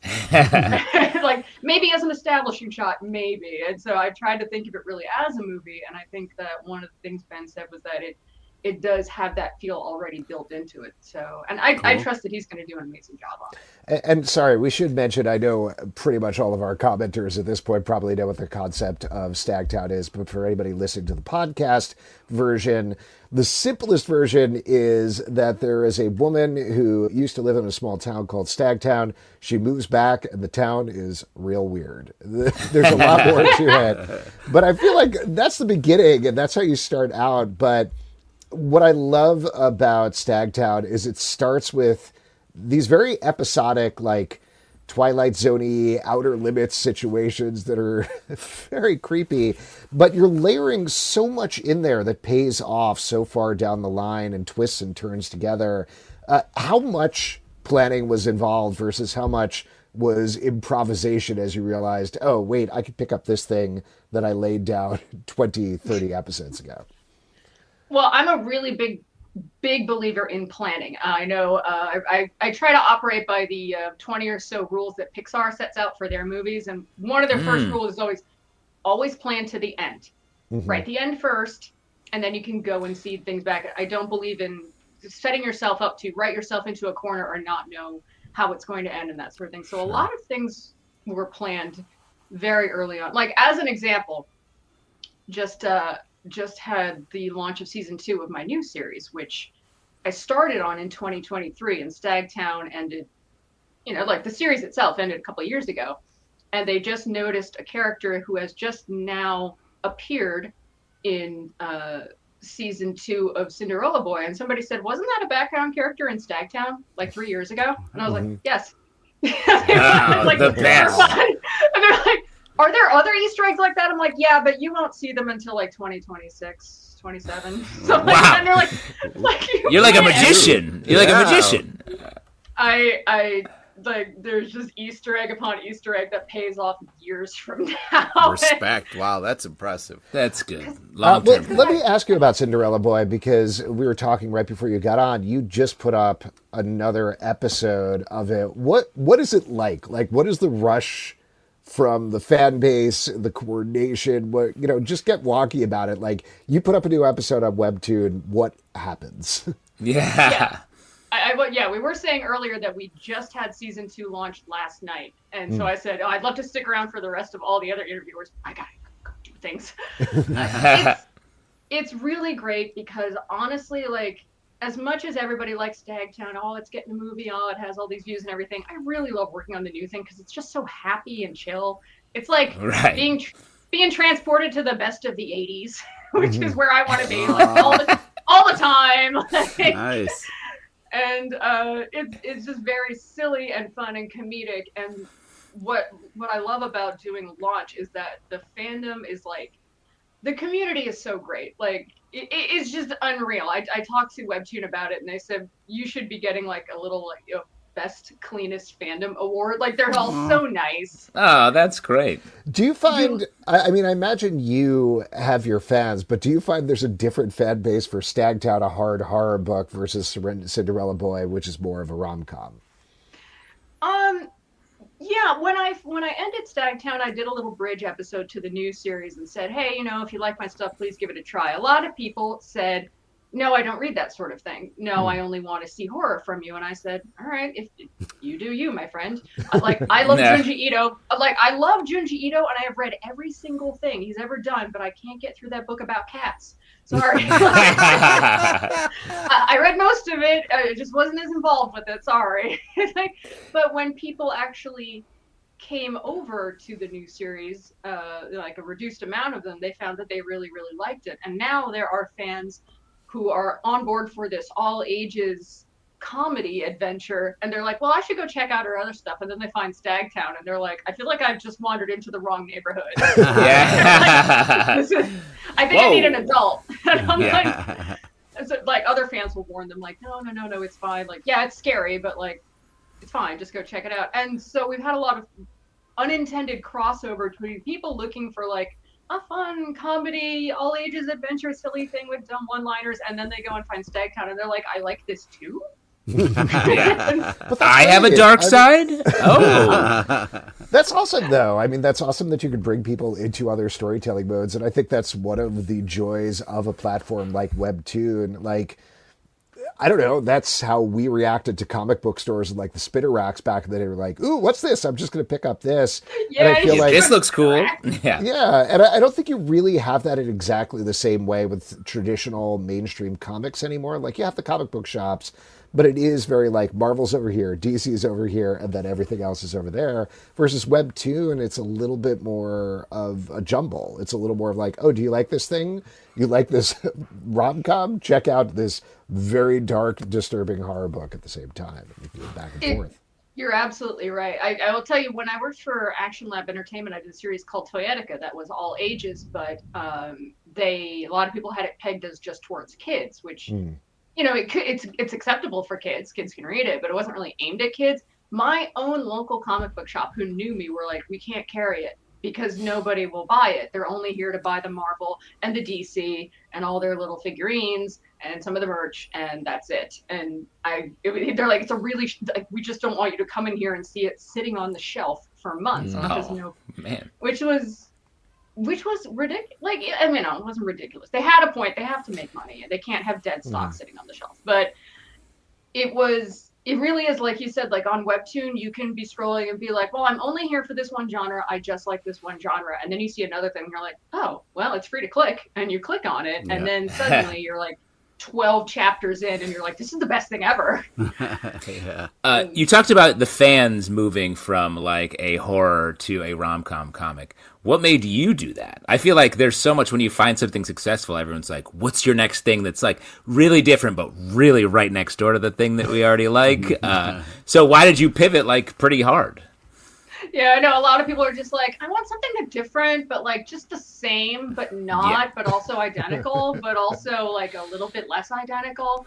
S10: Like maybe as an establishing shot, maybe. And so I tried to think of it really as a movie. And I think that one of the things Ben said was that it it does have that feel already built into it. So, and I, cool. I trust that he's going to do an amazing job on it.
S2: And, and sorry, we should mention, I know pretty much all of our commenters at this point probably know what the concept of Stagtown is, but for anybody listening to the podcast version, the simplest version is that there is a woman who used to live in a small town called Stagtown. She moves back, and the town is real weird. There's a lot more to it. But I feel like that's the beginning, and that's how you start out. But what I love about Stagtown is it starts with these very episodic, like Twilight Zone-y, Outer Limits situations that are very creepy, but you're layering so much in there that pays off so far down the line and twists and turns together. Uh, how much planning was involved versus how much was improvisation as you realized, oh, wait, I could pick up this thing that I laid down twenty, thirty episodes ago?
S10: Well, I'm a really big, big believer in planning. Uh, I know uh, I, I try to operate by the uh, twenty or so rules that Pixar sets out for their movies. And one of their mm. first rules is always, always plan to the end. Mm-hmm. Write the end first, and then you can go and see things back. I don't believe in setting yourself up to write yourself into a corner or not know how it's going to end and that sort of thing. So sure. a lot of things were planned very early on. Like as an example, just... Uh, just had the launch of season two of my new series, which I started on in twenty twenty-three, and Stagtown ended, you know, like the series itself ended a couple of years ago. And they just noticed a character who has just now appeared in uh, season two of Cinderella Boy. And somebody said, wasn't that a background character in Stagtown like three years ago? And I was mm-hmm. like, yes.
S3: Wow, like, the best.
S10: And they're like, are there other Easter eggs like that? I'm like, yeah, but you won't see them until like twenty twenty-six, twenty-seven. So like,
S3: wow.
S10: And they're like, like you
S3: You're like a magician. You're yeah. like a magician.
S10: I, I, like there's just Easter egg upon Easter egg that pays off years from now.
S4: Respect. Wow, that's impressive.
S3: That's good.
S2: Uh,
S3: Long
S2: well,
S3: term.
S2: let me ask you about Cinderella Boy, because we were talking right before you got on. You just put up another episode of it. What What is it like? Like, what is the rush from the fan base, the coordination? What, you know, just get wonky about it. Like, you put up a new episode on Webtoon. What happens?
S3: Yeah.
S10: Yeah. I, I, yeah, we were saying earlier that we just had season two launched last night. And so
S2: Mm.
S10: I said, oh, I'd love to stick around for the rest of all the other interviewers. I gotta go do things. it's, it's really great because honestly, like, as much as everybody likes Stagtown, oh, it's getting a movie, oh, it has all these views and everything, I really love working on the new thing because it's just so happy and chill. It's like
S3: Right.
S10: being tr- being transported to the best of the eighties, which
S2: Mhm.
S10: is where I want to be, like, all the, all the time. Like,
S4: Nice.
S10: and uh, it, it's just very silly and fun and comedic. And what what I love about doing launch is that the fandom is like, the community is so great. Like it, it's just unreal. I, I talked to Webtoon about it, and they said you should be getting like a little like you know, best cleanest fandom award. Like they're all
S2: Aw.
S10: so nice.
S3: Oh, that's great.
S2: Do you find, I I mean, I imagine you have your fans, but do you find there's a different fan base for Stagtown, a hard horror book, versus Cin- Cinderella Boy, which is more of a rom-com?
S10: Um, yeah, when I when I ended Stagtown, I did a little bridge episode to the new series and said, hey, you know, if you like my stuff, please give it a try. A lot of people said, no, I don't read that sort of thing. No,
S2: Hmm.
S10: I only want to see horror from you. And I said, all right, if you do you, my friend. I- Like, I love
S3: Nah.
S10: Junji Ito. Like, I love Junji Ito, and I have read every single thing he's ever done, but I can't get through that book about cats. Sorry. I, I read most of it. I just wasn't as involved with it. Sorry. Like, but when people actually came over to the new series, uh, like a reduced amount of them, they found that they really, really liked it. And now there are fans who are on board for this all ages comedy adventure, and they're like, well, I should go check out her other stuff. And then they find Stagtown, and they're like, I feel like I've just wandered into the wrong neighborhood.
S3: Yeah.
S10: This is- I think I need an
S3: Whoa.
S10: adult. And I'm like,
S3: Yeah.
S10: and so, like, other fans will warn them, like, no, no, no, no, it's fine. Like, yeah, it's scary, but like, it's fine. Just go check it out. And so we've had a lot of unintended crossover between people looking for like a fun comedy, all ages adventure, silly thing with dumb one-liners, and then they go and find Stagtown, and they're like, I like this too.
S3: Yeah.
S2: But that's
S3: I have a
S2: great.
S3: dark
S2: I mean-
S3: side. Oh.
S2: That's awesome, though. I mean, that's awesome that you could bring people into other storytelling modes, and I think that's one of the joys of a platform like Webtoon. Like, I don't know, that's how we reacted to comic book stores and like the spinner racks back in the day. Were like, ooh, what's this? I'm just going to pick up this.
S10: Yeah,
S2: and I feel
S10: you-
S2: like
S3: This looks cool. Yeah.
S2: yeah, and I I don't think you really have that in exactly the same way with traditional mainstream comics anymore. Like, you have the comic book shops, but it is very like Marvel's over here, D C's over here, and then everything else is over there. Versus Webtoon, it's a little bit more of a jumble. It's a little more of like, oh, do you like this thing? You like this rom-com? Check out this very dark, disturbing horror book at the same time. And you go back and
S10: It-
S2: forth.
S10: You're absolutely right. I, I will tell you, when I worked for Action Lab Entertainment, I did a series called Toyetica that was all ages, but um, they a lot of people had it pegged as just towards kids, which
S2: Hmm.
S10: you know, it, could- it's it's acceptable for kids. Kids can read it, but it wasn't really aimed at kids. My own local comic book shop, who knew me, were like, we can't carry it because nobody will buy it. They're only here to buy the Marvel and the D C and all their little figurines and some of the merch, and that's it. And I, it, they're like, it's a really, like, we just don't want you to come in here and see it sitting on the shelf for months
S3: No.
S10: because no,
S3: Man.
S10: which was. Which was ridiculous. Like, I mean, no, it wasn't ridiculous. They had a point. They have to make money. They can't have dead stock
S2: Mhm.
S10: sitting on the shelf. But it was, it really is, like you said, like on Webtoon, you can be scrolling and be like, well, I'm only here for this one genre. I just like this one genre. And then you see another thing, and you're like, oh, well, it's free to click. And you click on it.
S4: Yeah.
S10: And then suddenly you're like twelve chapters in, and you're like, this is the best thing ever.
S4: Yeah.
S3: Uh, you talked about the fans moving from like a horror to a rom-com comic. What made you do that? I feel like there's so much when you find something successful, everyone's like, what's your next thing that's like really different, but really right next door to the thing that we already like? Uh, so why did you pivot like pretty hard?
S10: Yeah, I know. A lot of people are just like, I want something that's different, but like just the same, but not,
S3: Yeah.
S10: but also identical, but also like a little bit less identical.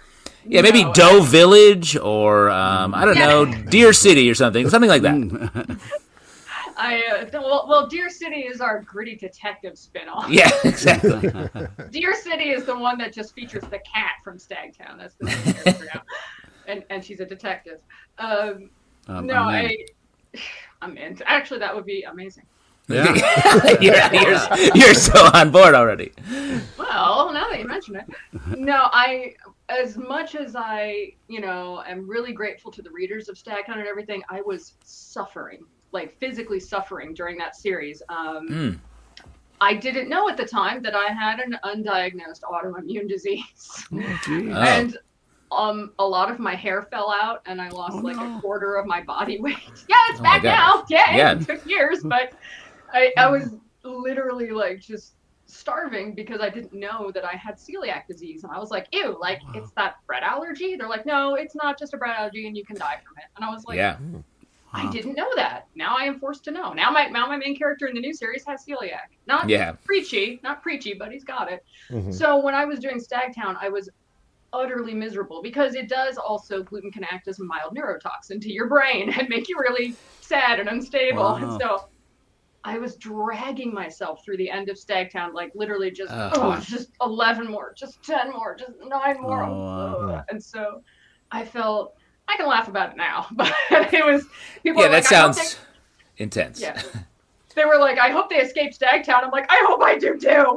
S3: Yeah, maybe
S10: no,
S3: Doe Village or, um, I don't
S10: Yeah.
S3: know, Deer City or something. Something like that.
S10: I uh, well, well, Deer City is our gritty detective spinoff.
S3: Yeah, exactly.
S10: Deer City is the one that just features the cat from Stagtown. That's the main character now, and and she's a detective. Um,
S4: Um,
S10: no,
S4: I'm in.
S10: I, I'm in. Actually, that would be amazing.
S4: Yeah.
S3: you're, you're, you're so on board already.
S10: Well, now that you mention it, no, I, as much as I, you know, am really grateful to the readers of Stagtown and everything, I was suffering, like physically suffering during that series. Um,
S3: Mm.
S10: I didn't know at the time that I had an undiagnosed autoimmune disease.
S3: Oh.
S10: And um, a lot of my hair fell out and I lost
S4: Oh,
S10: like
S4: no.
S10: a quarter of my body weight. Yeah, it's
S3: Oh my
S10: back
S3: God.
S10: now. Yeah,
S3: Yeah.
S10: it took years, but I, I was literally like just starving because I didn't know that I had celiac disease. And I was like, ew, like it's that bread allergy. They're like, no, it's not just a bread allergy and you can die from it. And I was like,
S3: Yeah.
S10: I didn't know that. Now I am forced to know. Now my now my main character in the new series has celiac. Not
S3: Yeah.
S10: preachy, not preachy, but he's got it.
S2: Mhm.
S10: So when I was doing Stagtown, I was utterly miserable because it does also gluten can act as a mild neurotoxin to your brain and make you really sad and unstable.
S4: Wow.
S10: And so I was dragging myself through the end of Stagtown, like literally just
S3: Oh.
S10: oh, just eleven more, just ten more, just nine more.
S4: Oh, wow.
S10: Ugh. And so I felt I can laugh about it now, but it was people
S3: Yeah,
S10: were
S3: that
S10: like, I hope
S3: sounds intense.
S10: they, yeah. They were like, I hope they escape Stagtown. I'm like, I hope I do too.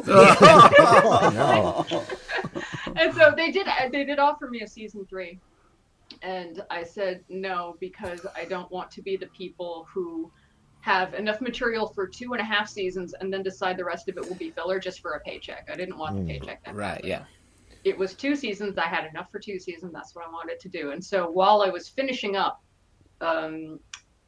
S2: No.
S10: And so they did. They did offer me a season three, and I said no because I don't want to be the people who have enough material for two and a half seasons and then decide the rest of it will be filler just for a paycheck. I didn't want the paycheck. That
S3: Right,
S10: badly.
S3: yeah.
S10: It was two seasons. I had enough for two seasons. That's what I wanted to do. And so while I was finishing up um,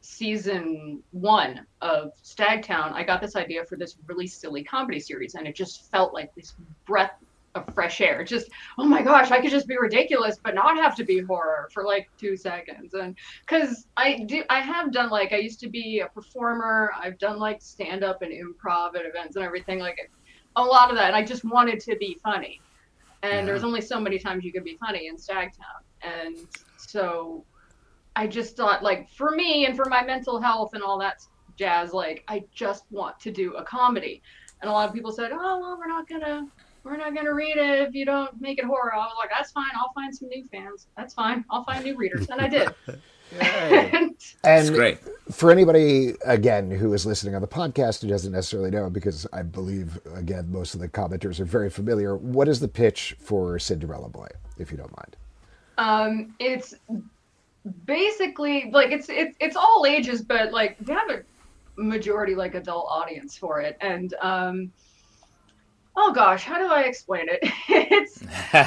S10: season one of Stagtown, I got this idea for this really silly comedy series, and it just felt like this breath of fresh air. Just, oh my gosh, I could just be ridiculous, but not have to be horror for like two seconds. And because I do, I have done like I used to be a performer. I've done like stand up and improv at events and everything, like a lot of that. And I just wanted to be funny. And there's only so many times you could be funny in Stagtown. And so I just thought, like, for me and for my mental health and all that jazz, like, I just want to do a comedy. And a lot of people said, oh, well, we're not going to, we're not going to read it if you don't make it horror. I was like, that's fine. I'll find some new fans. That's fine. I'll find new readers. And I did. and,
S2: And
S3: It's great.
S2: for anybody, again, who is listening on the podcast who doesn't necessarily know, because I believe, again, most of the commenters are very familiar, what is the pitch for Cinderella Boy, if you don't mind?
S10: um, it's basically, like, it's, it's, it's all ages, but, like, they have a majority, like, adult audience for it. And, um, oh gosh, how do I explain it? it's,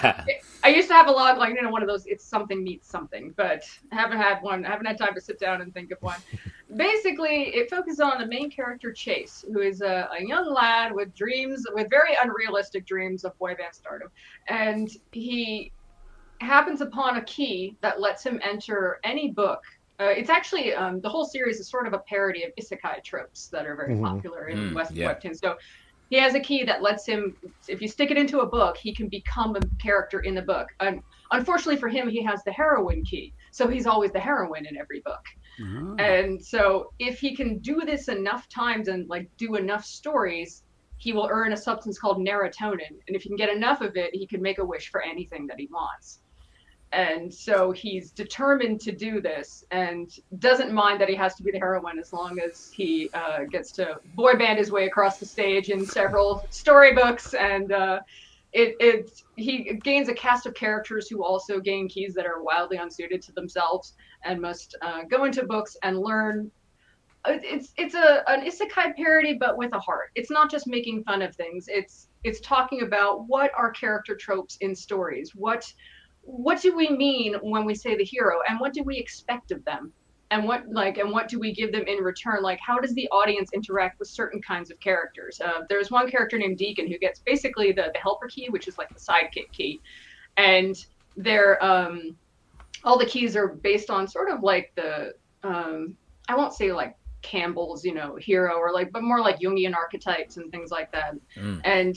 S10: I used to have a lot, like, you know, one of those, it's something meets something, but I haven't had one, I haven't had time to sit down and think of one. Basically, it focuses on the main character, Chase, who is a, a young lad with dreams, with very unrealistic dreams of boy band stardom. And he happens upon a key that lets him enter any book. Uh, it's actually, um, the whole series is sort of a parody of isekai tropes that are very
S2: Mhm.
S10: popular in
S3: Mm,
S10: West
S3: yeah.
S10: Webtoon. So he has a key that lets him, if you stick it into a book, he can become a character in the book. And unfortunately for him, he has the heroine key. So he's always the heroine in every book.
S4: Oh.
S10: And so if he can do this enough times and like do enough stories, he will earn a substance called serotonin. And if he can get enough of it, he can make a wish for anything that he wants. And so he's determined to do this and doesn't mind that he has to be the heroine as long as he uh, gets to boy band his way across the stage in several storybooks. And uh, it, it he gains a cast of characters who also gain keys that are wildly unsuited to themselves and must uh, go into books and learn. It's it's a an isekai parody, but with a heart. It's not just making fun of things. It's it's talking about what are character tropes in stories. What what do we mean when we say the hero, and what do we expect of them, and what like and what do we give them in return? Like, how does the audience interact with certain kinds of characters? Uh, there's one character named Deacon who gets basically the, the helper key, which is like the sidekick key, and they're um, all the keys are based on sort of like the um, I won't say like Campbell's, you know, hero, or like, but more like Jungian archetypes and things like that.
S3: Mm.
S10: And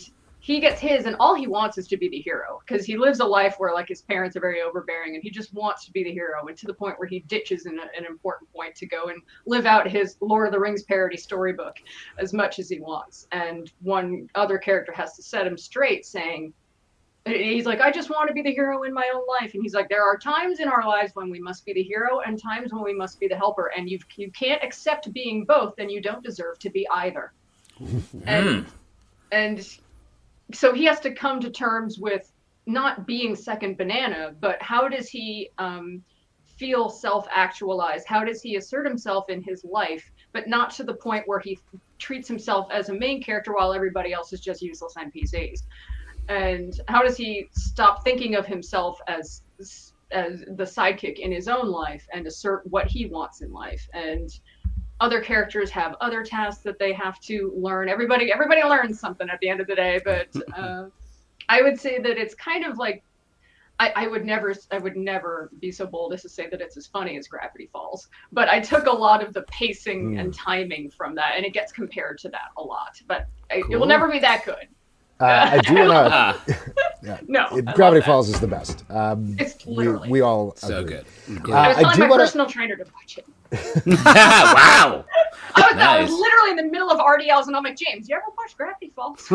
S10: he gets his, and all he wants is to be the hero, because he lives a life where like his parents are very overbearing, and he just wants to be the hero, and to the point where he ditches an, an important point to go and live out his Lord of the Rings parody storybook as much as he wants. And one other character has to set him straight, saying, he's like, I just want to be the hero in my own life. And he's like, there are times in our lives when we must be the hero and times when we must be the helper. And you you can't accept being both, then you don't deserve to be either. and and so he has to come to terms with not being second banana, but how does he um, feel self-actualized? How does he assert himself in his life, but not to the point where he treats himself as a main character while everybody else is just useless N P Cs? And how does he stop thinking of himself as as the sidekick in his own life and assert what he wants in life? And other characters have other tasks that they have to learn. Everybody everybody learns something at the end of the day, but uh, I would say that it's kind of like I, I would never I would never be so bold as to say that it's as funny as Gravity Falls. But I took a lot of the pacing mm. and timing from that, and it gets compared to that a lot. But I, cool. It will never be that good.
S2: Uh, I do want to. yeah,
S10: no,
S2: it, Gravity Falls is the best. Um,
S10: it's literally
S2: we, we all
S3: so
S2: agree.
S3: good.
S10: Uh, I was telling
S2: I do
S10: my
S2: wanna...
S10: personal trainer to watch it.
S3: Wow.
S10: I was,
S3: Nice.
S10: I was literally in the middle of R D Ls, and I'm like, James, you ever watch Gravity Falls?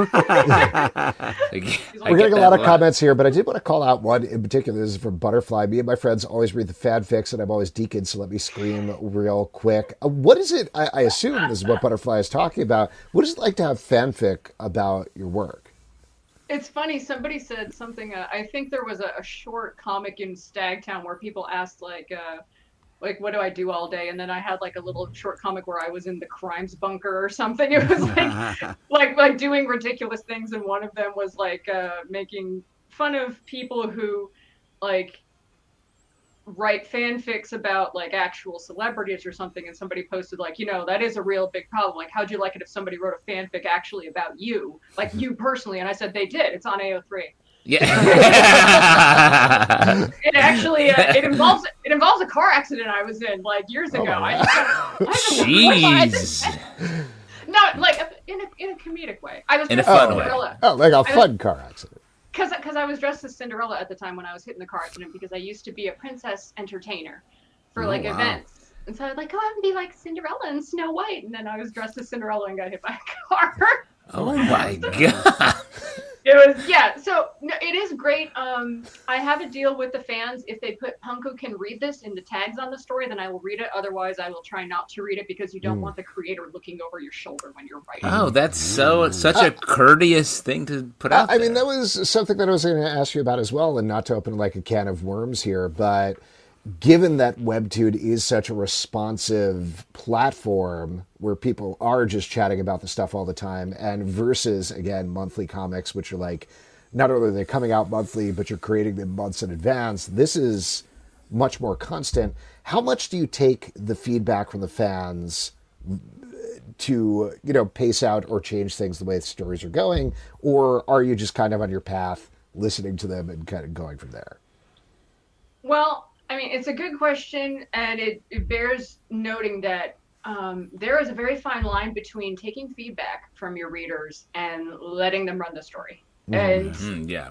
S2: We're getting a lot of one. comments here, but I did want to call out one in particular. This is from Butterfly. Me and my friends always read the fanfics, and I'm always deacon, so let me scream real quick. Uh, what is it? I, I assume this is what Butterfly is talking about. What is it like to have fanfic about your work?
S10: It's funny. Somebody said something. Uh, I think there was a, a short comic in Stagtown where people asked, like, uh, like, what do I do all day? And then I had like a little short comic where I was in the crimes bunker or something. It was like, like, like doing ridiculous things. And one of them was like uh, making fun of people who, like, write fanfics about like actual celebrities or something, and somebody posted like, you know, that is a real big problem. Like, how'd you like it if somebody wrote a fanfic actually about you, like you personally? And I said they did. It's on A O three.
S3: Yeah.
S10: It actually uh, it involves it involves a car accident I was in like years ago.
S2: Oh
S10: I just, I
S3: Jeez.
S10: No, like in a in a comedic way. I was
S3: In a
S10: dressed as
S3: fun way.
S10: Cinderella.
S2: Oh, like a
S10: I
S2: fun
S10: was,
S2: car accident.
S10: Because because I was dressed as Cinderella at the time when I was hitting the car accident, because I used to be a princess entertainer for like
S3: oh, wow.
S10: events. And so I'd like go out and be like Cinderella and Snow White, and then I was dressed as Cinderella and got hit by a car.
S3: Oh my god.
S10: It was, yeah, so no, it is great. Um, I have a deal with the fans. If they put Punko can read this in the tags on the story, then I will read it. Otherwise, I will try not to read it, because you don't mm. want the creator looking over your shoulder when you're writing.
S3: Oh, that's so such a courteous thing to put out
S2: I
S3: there.
S2: mean, that was something that I was going to ask you about as well, and not to open like a can of worms here, but given that Webtoon is such a responsive platform where people are just chatting about the stuff all the time, and versus, again, monthly comics, which are like, not only are they coming out monthly, but you're creating them months in advance, this is much more constant. How much do you take the feedback from the fans to, you know, pace out or change things the way the stories are going? Or are you just kind of on your path, listening to them and kind of going from there?
S10: Well, I mean, it's a good question, and it, it bears noting that um, there is a very fine line between taking feedback from your readers and letting them run the story. Mm-hmm. And
S3: mm, yeah.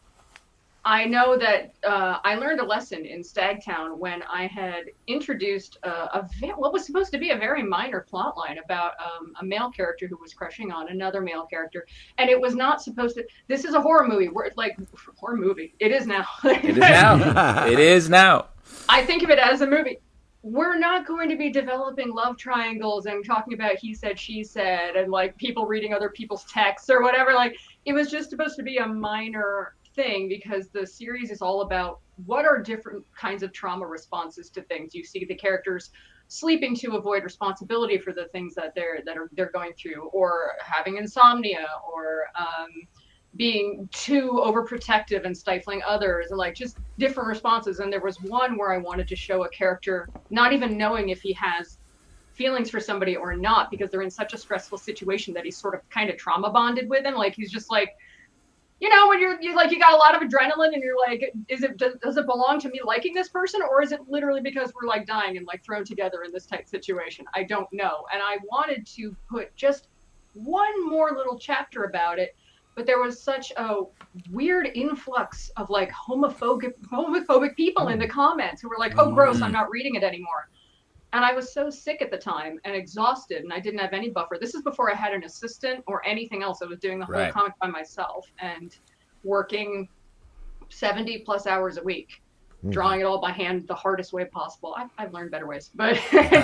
S10: I know that uh, I learned a lesson in Stagtown when I had introduced uh, a ve- what was supposed to be a very minor plot line about um, a male character who was crushing on another male character, and it was not supposed to. This is a horror movie. Where like horror movie. It is now.
S3: It is now. It is now.
S10: I think of it as a movie. We're not going to be developing love triangles and talking about he said, she said, and like people reading other people's texts or whatever. Like, it was just supposed to be a minor thing, because the series is all about what are different kinds of trauma responses to things. You see the characters sleeping to avoid responsibility for the things that they're that are they're going through, or having insomnia, or um, being too overprotective and stifling others, and like just different responses. And there was one where I wanted to show a character not even knowing if he has feelings for somebody or not, because they're in such a stressful situation that he's sort of kind of trauma bonded with him. Like, he's just like, you know, when you're, you like, you got a lot of adrenaline and you're like, is it, does, does it belong to me liking this person? Or is it literally because we're like dying and like thrown together in this tight situation? I don't know. And I wanted to put just one more little chapter about it, but there was such a weird influx of like homophobic homophobic people in the comments who were like, oh, gross, I'm not reading it anymore. And I was so sick at the time and exhausted, and I didn't have any buffer. This is before I had an assistant or anything else. I was doing the whole
S3: Right. comic
S10: by myself and working seventy plus hours a week, mm. drawing it all by hand the hardest way possible. I've, I've learned better ways, but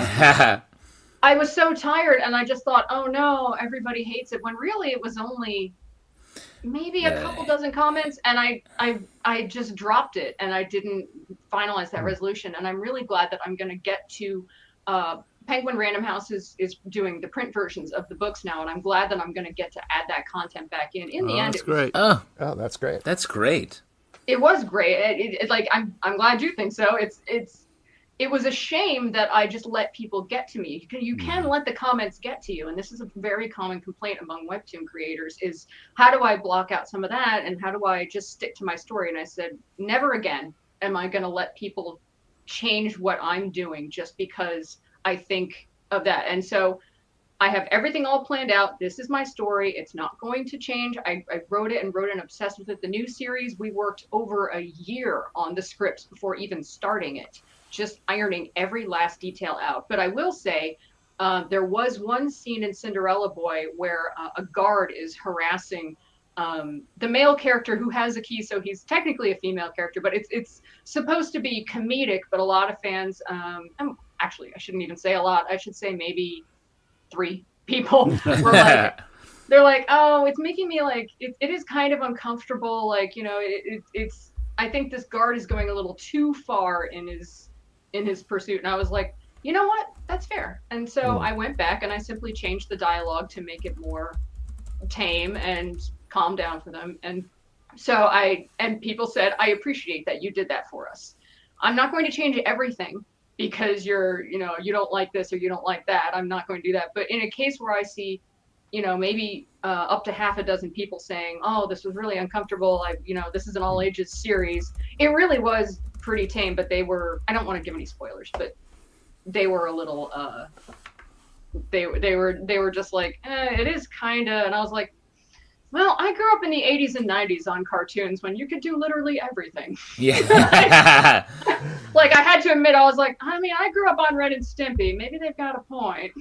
S10: I was so tired, and I just thought, oh no, everybody hates it, when really it was only maybe a
S3: Yeah.
S10: couple dozen comments, and I, I, I just dropped it, and I didn't finalize that resolution. And I'm really glad that I'm going to get to, uh, Penguin Random House is, is doing the print versions of the books now, and I'm glad that I'm going to get to add that content back in. In the
S4: Oh,
S10: end,
S4: that's
S10: it was,
S4: great.
S3: Oh,
S2: Oh, that's great.
S3: that's great.
S10: it was great. It, it, it, like I'm, I'm glad you think so. It's, it's, it was a shame that I just let people get to me. You can, you can let the comments get to you, and this is a very common complaint among webtoon creators: is how do I block out some of that, and how do I just stick to my story? And I said, never again am I going to let people change what I'm doing just because I think of that. And so I have everything all planned out. This is my story. It's not going to change. I, I wrote it and wrote it and obsessed with it. The new series, we worked over a year on the scripts before even starting it, just ironing every last detail out. But I will say, uh, there was one scene in Cinderella Boy where uh, a guard is harassing um, the male character who has a key, so he's technically a female character, but it's it's supposed to be comedic. But a lot of fans, um, actually, I shouldn't even say a lot. I should say maybe three people were like, they're like, oh, it's making me like, it, it is kind of uncomfortable. Like, you know, it, it, it's, I think this guard is going a little too far in his in his pursuit. And I was like, you know what? That's fair. And so mm. I went back and I simply changed the dialogue to make it more tame and calm down for them. And so I, and people said, I appreciate that you did that for us. I'm not going to change everything because you're, you know, you don't like this or you don't like that. I'm not going to do that. But in a case where I see, you know, maybe uh, up to half a dozen people saying, oh, this was really uncomfortable. I, you know, this is an all ages series. It really was pretty tame, but they were, I don't want to give any spoilers, but they were a little, uh, they, they were, they were just like, eh, it is kind of, and I was like, well, I grew up in the eighties and nineties on cartoons when you could do literally everything.
S3: Yeah.
S10: like, like, I had to admit, I was like, I mean, I grew up on Ren and Stimpy. Maybe they've got a point.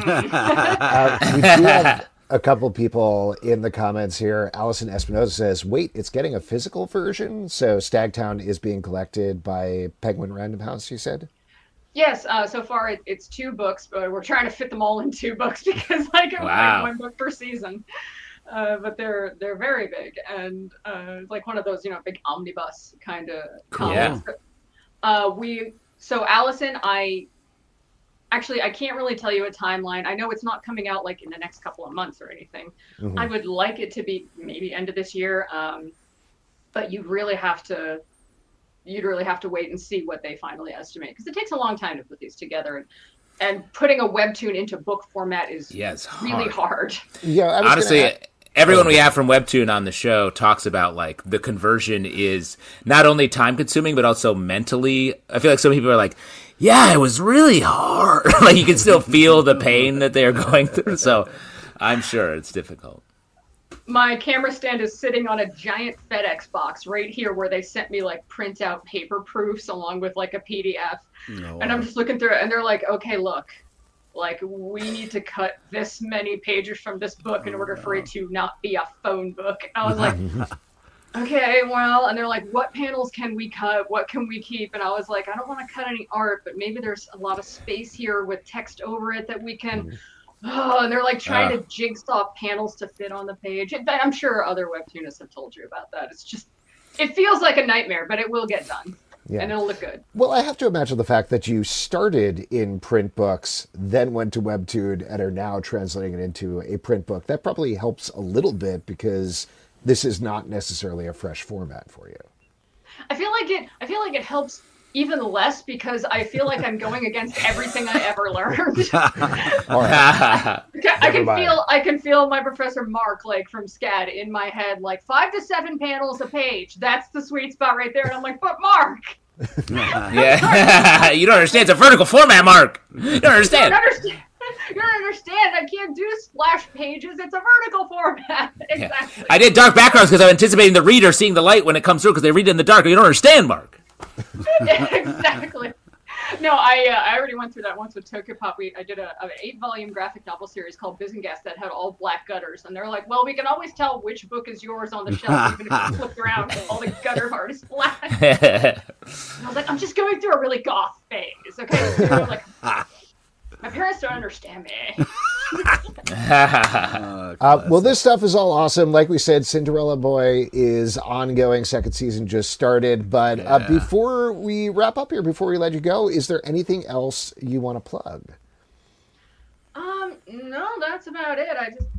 S2: uh, we do have a couple people in the comments here. Allison Espinosa says, wait, it's getting a physical version? So Stagtown is being collected by Penguin Random House, you said?
S10: Yes, uh, so far it, it's two books, but we're trying to fit them all in two books because like it was
S3: Wow.
S10: like one book per season. Uh, but they're they're very big, and uh, like one of those, you know, big omnibus kind of comics.
S3: Cool.
S10: Uh, we so Allison, I actually I can't really tell you a timeline. I know it's not coming out like in the next couple of months or anything. Mm-hmm. I would like it to be maybe end of this year, um, but you really have to you'd really have to wait and see what they finally estimate, because it takes a long time to put these together. And, and putting a webtoon into book format is
S3: Yeah, it's
S10: really
S3: hard.
S10: hard.
S2: Yeah, I was
S3: Honestly,
S2: gonna...
S3: everyone we have from Webtoon on the show talks about like the conversion is not only time consuming, but also mentally. I feel like some people are like, yeah, it was really hard. Like you can still feel the pain that they're going through. So I'm sure it's difficult.
S10: My camera stand is sitting on a giant FedEx box right here where they sent me like printout paper proofs along with like a P D F. No. And I'm just looking through it and they're like, okay, look, like we need to cut this many pages from this book in order for it to not be a phone book. And I was like, okay, well, and they're like, what panels can we cut? What can we keep? And I was like, I don't want to cut any art, but maybe there's a lot of space here with text over it that we can... Mm. Oh, and they're like trying uh. to jigsaw panels to fit on the page. I'm sure other webtoonists have told you about that. It's just, it feels like a nightmare, but it will get done. Yeah. And it'll look good.
S2: Well, I have to imagine the fact that you started in print books, then went to Webtoon, and are now translating it into a print book. That probably helps a little bit because this is not necessarily a fresh format for you.
S10: I feel like it. I feel like it helps even less because I feel like I'm going against everything I ever learned.
S2: All right.
S10: I can feel I can feel my professor Mark like from SCAD in my head, like five to seven panels a page. That's the sweet spot right there. And I'm like, but Mark.
S3: Yeah. You don't understand. It's a vertical format, Mark. You don't understand.
S10: You don't understand. You don't understand. I can't do splash pages. It's a vertical format. Exactly.
S3: Yeah. I did dark backgrounds because I'm anticipating the reader seeing the light when it comes through because they read it in the dark. You don't understand, Mark.
S10: Yeah, exactly. No, I uh, I already went through that once with Tokyo Pop. We I did a, an eight volume graphic novel series called Bizenghast that had all black gutters, and they're like, well, we can always tell which book is yours on the shelf even if you flip around and all the gutter art is black. I was like, I'm just going through a really goth phase, okay? So they're like, my parents don't understand me.
S2: uh, well, this stuff is all awesome. Like we said, Cinderella Boy is ongoing. Second season just started. But uh,
S4: Yeah.
S2: before we wrap up here, before we let you go, is there anything else you want to plug?
S10: Um, no, that's about it. I just.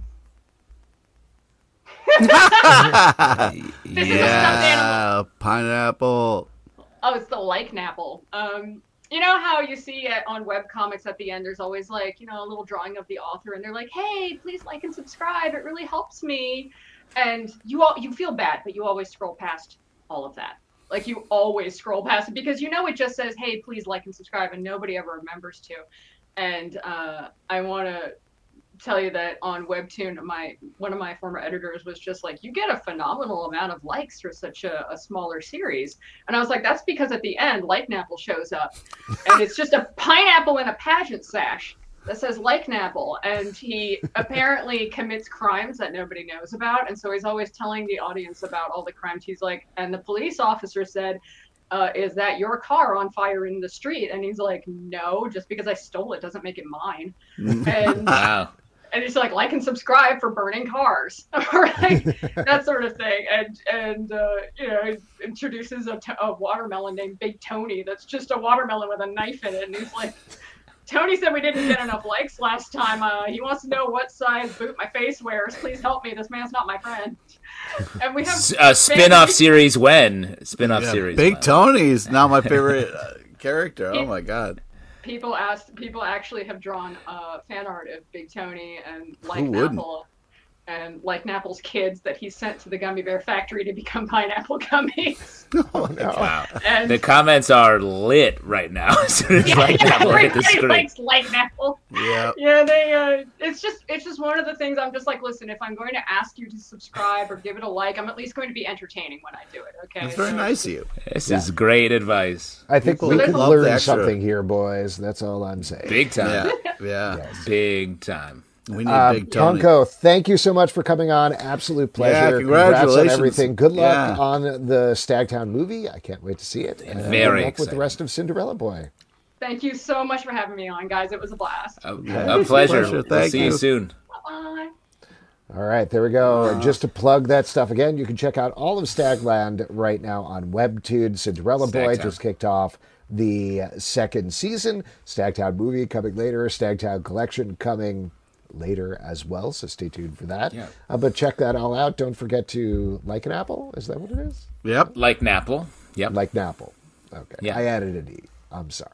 S10: This is a stuffed
S4: Yeah,
S10: animal.
S4: pineapple.
S10: Oh, it's the like Napple. Um, you know how you see it on webcomics at the end, there's always like, you know, a little drawing of the author and they're like, hey, please like and subscribe. It really helps me. And you all, you feel bad, but you always scroll past all of that. Like you always scroll past it because you know it just says, hey, please like and subscribe, and nobody ever remembers to. And uh, I want to tell you that on Webtoon, my one of my former editors was just like, you get a phenomenal amount of likes for such a, a smaller series. And I was like, that's because at the end, Like Napple shows up. And it's just a pineapple in a pageant sash that says Like Napple. And he apparently commits crimes that nobody knows about. And so he's always telling the audience about all the crimes. He's like, and the police officer said, uh, is that your car on fire in the street? And he's like, no, just because I stole it doesn't make it mine. And
S3: Wow.
S10: and it's like, like and subscribe for burning cars, or like that sort of thing. And, and uh, you know, he introduces a, t- a watermelon named Big Tony that's just a watermelon with a knife in it. And he's like, Tony said we didn't get enough likes last time. Uh, he wants to know what size boot my face wears. Please help me. This man's not my friend. And we have
S3: A spin-off series when? Spin-off
S4: Yeah,
S3: series
S4: Big
S3: when?
S4: Tony's not my favorite uh, character. Oh
S10: He-
S4: my god.
S10: People asked. People actually have drawn uh, fan art of Big Tony and Like
S4: Who wouldn't?
S10: Napple, and Like Napple's kids that he sent to the Gummy Bear Factory to become pineapple gummies.
S2: Oh, no.
S3: Wow.
S10: And
S3: The comments are lit right now. As soon as
S10: yeah,
S3: Like
S10: yeah,
S3: Napple hit the
S10: everybody
S3: screen.
S10: likes Like Napple.
S4: Yeah.
S10: Yeah, they. Uh, it's just, it's just one of the things. I'm just like, listen, if I'm going to ask you to subscribe or give it a like, I'm at least going to be entertaining when I do it. Okay.
S4: That's very
S10: So-
S4: nice of you.
S3: This is great advice.
S2: I think
S4: People
S2: we could
S4: love the
S2: learn
S4: extra.
S2: something here, boys. That's all I'm saying.
S3: Big time.
S4: Yeah. Yeah.
S3: Big time.
S4: We need
S2: Uh,
S4: Big Tony.
S2: Punko, thank you so much for coming on. Absolute pleasure.
S4: Yeah,
S2: Congrats on
S4: congratulations.
S2: everything. Good luck
S4: Yeah.
S2: on the Stagtown movie. I can't wait to see it. And
S3: Very
S2: good luck with the
S3: exciting.
S2: rest of Cinderella Boy.
S10: Thank you so much for having me on, guys. It was a blast.
S3: A,
S4: Yeah,
S3: a
S4: it's a
S3: pleasure.
S4: pleasure.
S3: We'll
S4: Thank
S3: see you
S4: you.
S3: soon.
S10: Bye.
S2: All right, there we go. Just to plug that stuff again, you can check out all of Stagland right now on Webtoon. Cinderella Boy
S3: Stagtown.
S2: just kicked off the second season. Stagtown movie coming later. Stagtown collection coming later as well, so stay tuned for that.
S3: Yeah.
S2: Uh, but check that all out. Don't forget to like an apple. Is that what it is?
S4: Yep.
S3: Like Napple. Yep.
S2: Like an apple. Okay.
S3: Yeah.
S2: I added an E. I'm sorry.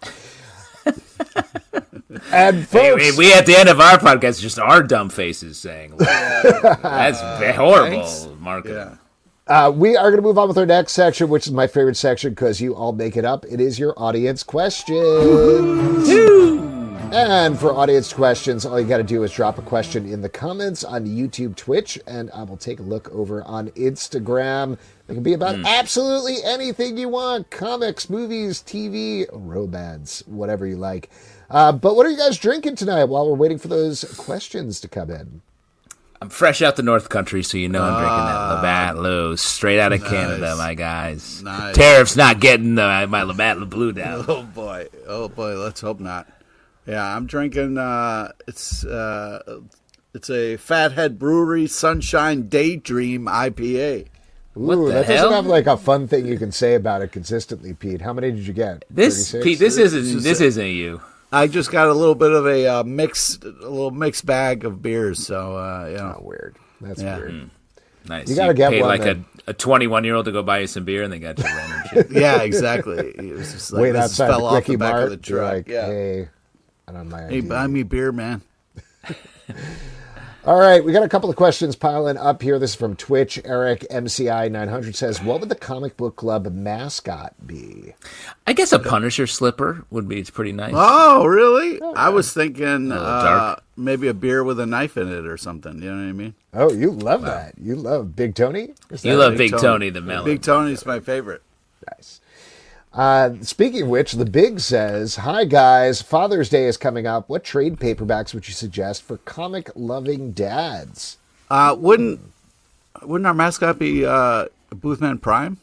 S2: And
S3: Hey,
S2: folks,
S3: hey, we at the end of our podcast just our dumb faces saying like, that's horrible
S4: thanks.
S3: marketing.
S4: Yeah.
S2: Uh, we are going to move on with our next section, which is my favorite section because you all make it up. It is your audience questions. And for audience questions, all you got to do is drop a question in the comments on YouTube, Twitch, and I will take a look over on Instagram. It can be about absolutely anything you want. Comics, movies, T V, romance, whatever you like. Uh, but what are you guys drinking tonight while we're waiting for those questions to come in?
S3: I'm fresh out the North Country, so you know I'm drinking that Labatt Low, straight out of Canada, my guys.
S4: Nice.
S3: Tariffs not getting the, my Labatt Blue down.
S4: Oh boy. Oh boy. Let's hope not. Yeah, I'm drinking. Uh, it's uh, it's a Fathead Brewery Sunshine Daydream I P A.
S3: What
S2: Ooh,
S3: the
S2: that
S3: hell?
S2: doesn't have like a fun thing you can say about it consistently, Pete. How many did you get?
S3: This
S2: thirty-six?
S3: Pete, this isn't
S4: just
S3: this
S4: a-
S3: isn't you.
S4: I just got a little bit of a uh, mix, a little mixed bag of beers. So uh, you know,
S2: Oh, weird. That's
S4: Yeah.
S2: weird.
S3: Nice.
S2: You gotta get
S3: paid
S2: one
S3: like
S2: that-
S3: a, a twenty-one year old to go buy you some beer, and they got you random shit.
S4: yeah, exactly. It was just like,
S2: Wait
S4: this just
S2: outside
S4: fell
S2: the
S4: off
S2: Quickie
S4: the back
S2: Mart.
S4: of the truck.
S2: Like,
S4: yeah.
S2: hey, I don't mind.
S4: Hey, buy me beer, man.
S2: All right, we got a couple of questions piling up here. This is from Twitch. Eric M C I nine hundred says, "What would the comic book club mascot be?"
S3: I guess a Punisher slipper would be pretty nice.
S4: Oh, really? Oh, I was thinking
S3: uh,
S4: uh, maybe a beer with a knife in it or something. You know what I mean?
S2: Oh, you love wow. that. You love Big Tony?
S3: You love Big Tony, Tony the melon.
S4: Big Tony's my favorite.
S2: Nice. Uh, speaking of which, The Big says, "Hi guys, Father's Day is coming up. What trade paperbacks would you suggest for comic-loving dads?"
S4: Uh, wouldn't wouldn't our mascot be uh, Boothman Prime?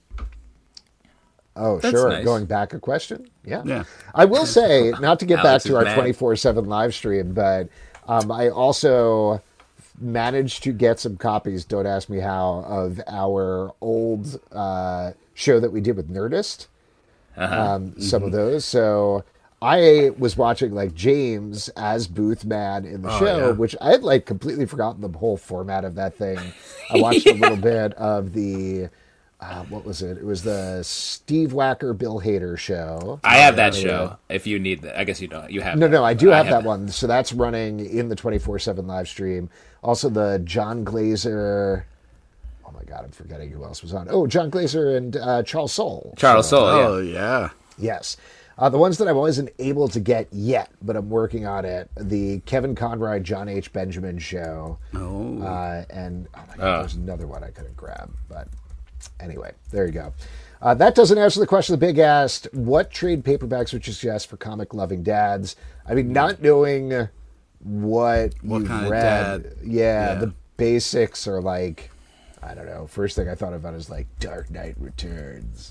S2: Oh,
S3: That's
S2: sure.
S3: Nice.
S2: Going back a question? Yeah.
S4: Yeah.
S2: I will say, not to get back
S3: Alex
S2: to our
S3: mad.
S2: twenty-four seven live stream, but um, I also managed to get some copies, don't ask me how, of our old uh, show that we did with Nerdist.
S3: Uh-huh.
S2: Um,
S3: mm-hmm.
S2: Some of those. So I was watching like James as Boothman in the
S4: Oh,
S2: show,
S4: yeah.
S2: which I had like completely forgotten the whole format of that thing. I watched
S3: Yeah.
S2: a little bit of the, uh, what was it? It was the Steve Wacker, Bill Hader show.
S3: I have that
S2: Yeah.
S3: show. If you need that, I guess you don't. You have
S2: No,
S3: that,
S2: no, I do
S3: but
S2: have that one. So that's running in the twenty-four seven live stream. Also the John Glazer. Oh my God, I'm forgetting who else was on. Oh, John Glazer and uh, Charles Soule.
S3: Charles
S2: So-
S3: Soule.
S4: Oh
S3: yeah.
S4: yeah.
S2: Yes. Uh, the ones that I wasn't able to get yet, but I'm working on it. The Kevin Conroy, John H. Benjamin show.
S4: Oh.
S2: Uh, and oh my God,
S3: Oh.
S2: there's another one I couldn't grab. But anyway, there you go. Uh, that doesn't answer the question the Big asked. What trade paperbacks would you suggest for comic-loving dads? I mean, not knowing what,
S4: What
S2: you've
S4: kind of
S2: read.
S4: dad?
S2: Yeah,
S4: Yeah.
S2: the basics are like, I don't know. First thing I thought about is like Dark Knight Returns.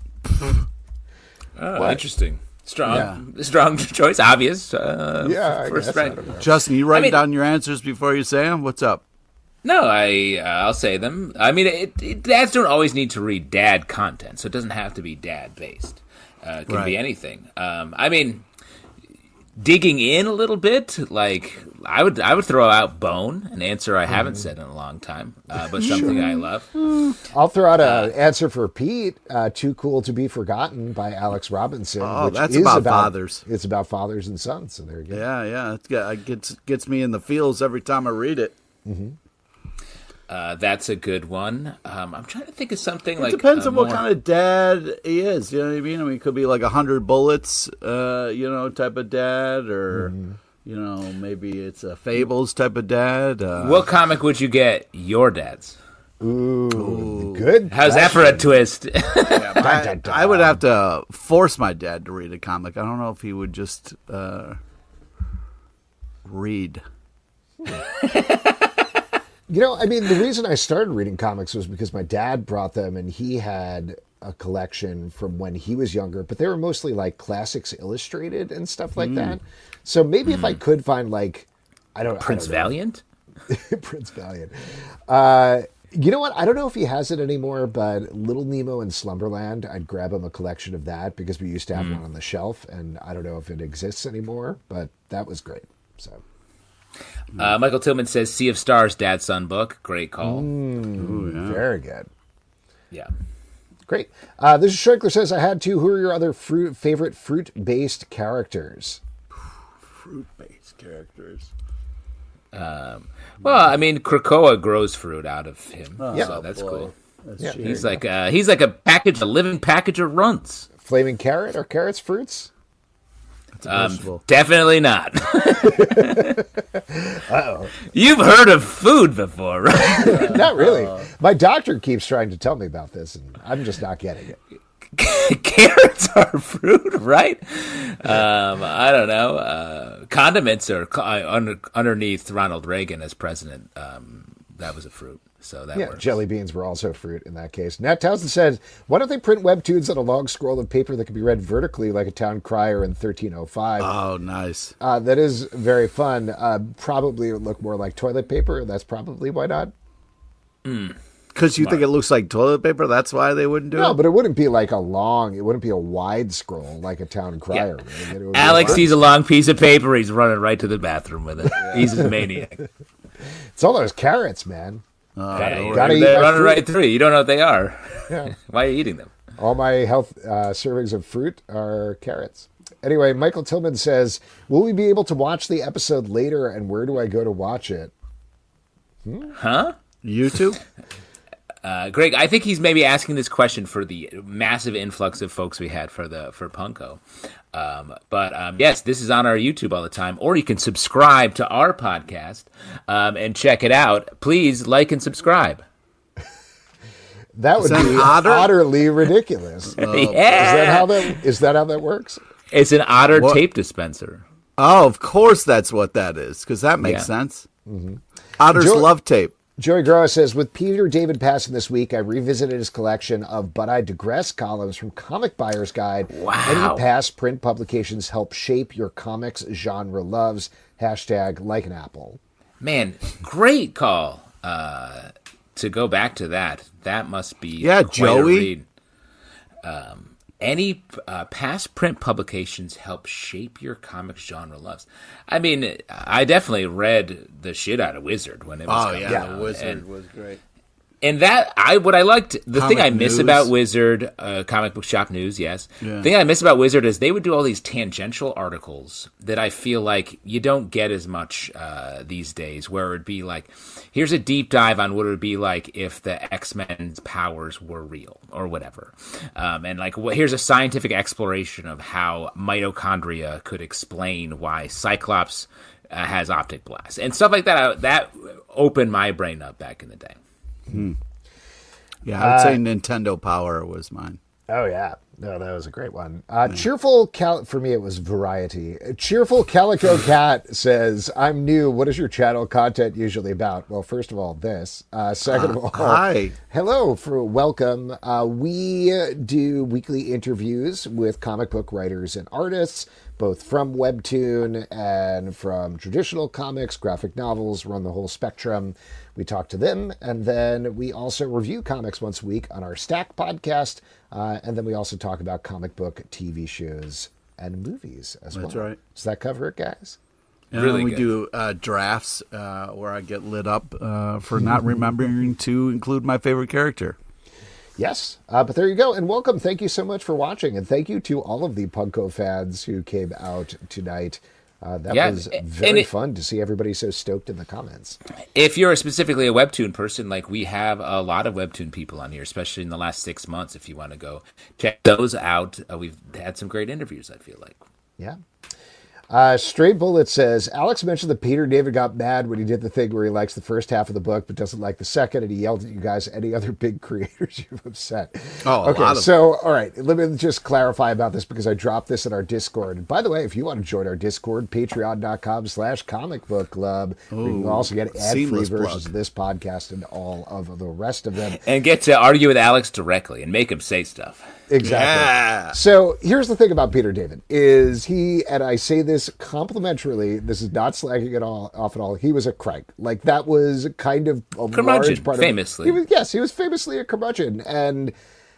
S3: Oh,
S2: What?
S3: interesting. Strong, strong choice. Obvious. Uh,
S2: Yeah, I
S3: first
S2: guess,
S3: right.
S2: I don't know.
S4: Justin, you write
S3: I mean-
S4: down your answers before you say them? What's up?
S3: No, I uh, I'll say them. I mean, it, it, dads don't always need to read dad content, so it doesn't have to be dad based. Uh, it can be
S4: Right.
S3: anything. Um, I mean, digging in a little bit, like I would I would throw out Bone, an answer I haven't said in a long time, uh, but something I love.
S2: I'll throw out an answer for Pete. Uh, Too Cool to Be Forgotten by Alex Robinson.
S4: Oh,
S2: which
S4: that's
S2: is
S4: about fathers.
S2: It's about fathers and sons. So there you go.
S4: Yeah, yeah. It get- it gets gets me in the feels every time I read it.
S3: Uh, that's a good one. Um, I'm trying to think of something
S4: It
S3: like
S4: depends
S3: uh,
S4: on what
S3: more-
S4: kind of dad he is. You know what I mean? I mean, it could be like a hundred bullets, uh, you know, type of dad, or you know, maybe it's a Fables type of dad. Uh,
S3: What comic would you get your dad's?
S2: Ooh, good.
S3: How's that for a twist?
S4: I, I would have to force my dad to read a comic. I don't know if he would just uh, read.
S2: You know, I mean, the reason I started reading comics was because my dad brought them, and he had a collection from when he was younger, but they were mostly like Classics Illustrated and stuff like that. So maybe if I could find like, I don't know,
S3: Prince Valiant?
S2: Prince Valiant. Uh, you know what? I don't know if he has it anymore, but Little Nemo and Slumberland, I'd grab him a collection of that because we used to have one on the shelf, and I don't know if it exists anymore, but that was great. So.
S3: Uh, Michael Tillman says Sea of Stars, Dad Son book. Great call.
S2: Ooh, yeah. Very good.
S3: Yeah.
S2: Great. Uh, this is Schreckler says, I had to. Who are your other fruit favorite fruit-based characters?
S4: Fruit-based characters.
S3: Um, well, I mean, Krakoa grows fruit out of him,
S2: Oh,
S3: so that's
S4: boy.
S3: cool.
S4: That's
S2: Yeah.
S3: He's like uh, he's like a package, a living package of runts.
S2: Flaming carrot? Are carrots fruits?
S3: Um, definitely not.
S2: Uh-oh.
S3: You've heard of food before, right?
S2: Not really. My doctor keeps trying to tell me about this, and I'm just not getting it.
S3: Carrots are fruit, right? Um, I don't know. Uh, condiments are uh, under, underneath Ronald Reagan as president. Um, that was a fruit, so that
S2: Yeah,
S3: works.
S2: jelly beans were also fruit in that case. Nat Townsend said, why don't they print webtoons on a long scroll of paper that can be read vertically like a town crier in thirteen oh five?
S4: Oh, nice.
S2: Uh, that is very fun. Uh, probably it would look more like toilet paper. That's probably why not.
S4: Because you think it looks like toilet paper? That's why they wouldn't do
S2: No,
S4: it?
S2: but it wouldn't be like a long, it wouldn't be a wide scroll like a town crier.
S3: Yeah.
S2: It would be
S3: Alex
S2: a-
S3: sees a long piece of paper. He's running right to the bathroom with it. He's a maniac.
S2: It's all those carrots, man.
S4: Oh,
S3: Yeah,
S4: don't
S3: you-
S4: worry.
S2: Gotta eat
S3: they're
S2: my
S3: running
S2: fruit.
S3: right through you. You don't know what they are.
S2: Yeah.
S3: Why are you eating them?
S2: All my health uh, servings of fruit are carrots. Anyway, Michael Tillman says, will we be able to watch the episode later, and where do I go to watch it?
S3: Huh?
S4: YouTube?
S3: Uh, Greg, I think he's maybe asking this question for the massive influx of folks we had for the for Punko. Um, but um, yes, this is on our YouTube all the time, or you can subscribe to our podcast um, and check it out. Please like and subscribe.
S2: That would
S4: that
S2: be
S4: otter?
S2: utterly ridiculous.
S3: Yeah.
S2: Is that how that is that how that works?
S3: It's an otter
S4: What?
S3: tape dispenser.
S4: Oh, of course that's what that is, because that makes
S3: Yeah.
S4: sense. Otters
S2: Jo-
S4: love tape.
S2: Joey Gross says, with Peter David passing this week, I revisited his collection of But I Digress columns from Comic Buyer's Guide.
S3: Wow.
S2: Any past print publications help shape your comics genre loves. Hashtag like an apple.
S3: Man, great call. Uh, to go back to that, that must be
S4: Yeah,
S3: quite a
S4: Joey.
S3: read. Um, any uh, past print publications help shape your comics genre loves. I mean, I definitely read the shit out of Wizard when it was
S4: Oh,
S3: coming
S4: yeah,
S3: out.
S4: the Wizard
S3: And-
S4: was great.
S3: And that I what I liked the
S4: Comic
S3: thing I miss
S4: News.
S3: about Wizard, uh, comic book shop news, yes.
S4: Yeah.
S3: The thing I miss about Wizard is they would do all these tangential articles that I feel like you don't get as much uh, these days. Where it would be like, here's a deep dive on what it would be like if the X-Men's powers were real or whatever, um, and like what, here's a scientific exploration of how mitochondria could explain why Cyclops uh, has optic blasts and stuff like that. I, that opened my brain up back in the day.
S4: Yeah, I would say Nintendo Power was mine.
S2: Oh, yeah. No, that was a great one. Uh, Cheerful Cal... For me, it was Variety. Cheerful Calico Cat says, I'm new. What is your channel content usually about? Well, first of all, this. Uh, second of all,
S4: Hi.
S2: hello, for welcome. Uh, we do weekly interviews with comic book writers and artists, both from Webtoon and from traditional comics, graphic novels, run the whole spectrum. We talk to them, and then we also review comics once a week on our Stack podcast, uh, and then we also talk about comic book T V shows and movies as well.
S4: That's right.
S2: Does that cover it, guys?
S4: And
S3: Really
S4: we
S3: good.
S4: do uh, drafts uh, where I get lit up uh, for not remembering to include my favorite character.
S2: Yes, uh, but there you go, and welcome. Thank you so much for watching, and thank you to all of the Punko fans who came out tonight. Uh, that
S3: Yeah,
S2: was
S3: and
S2: very
S3: it-
S2: fun to see everybody so stoked in the comments.
S3: If you're specifically a Webtoon person, like we have a lot of Webtoon people on here, especially in the last six months. If you want to go check those out, uh, we've had some great interviews, I feel like.
S2: Yeah. Uh, Straight Bullet says, Alex mentioned that Peter David got mad when he did the thing where he likes the first half of the book but doesn't like the second, and he yelled at you guys, any other big creators you've upset.
S4: Oh, a
S2: okay,
S4: lot of
S2: so, all right, let me just clarify about this because I dropped this in our Discord. And by the way, if you want to join our Discord, patreon.com slash comic book club, where you can
S4: Ooh,
S2: also get ad-free
S4: seamless
S2: versions
S4: plug.
S2: of this podcast and all of the rest of them.
S3: And get to argue with Alex directly and make him say stuff.
S2: Exactly.
S4: Yeah.
S2: So here's the thing about Peter David is he, and I say this complimentarily, this is not slagging it all off at all. He was a crank. Like that was kind of a
S3: Curmudgeon,
S2: large part of
S3: famously.
S2: He was, yes, he was famously a curmudgeon. And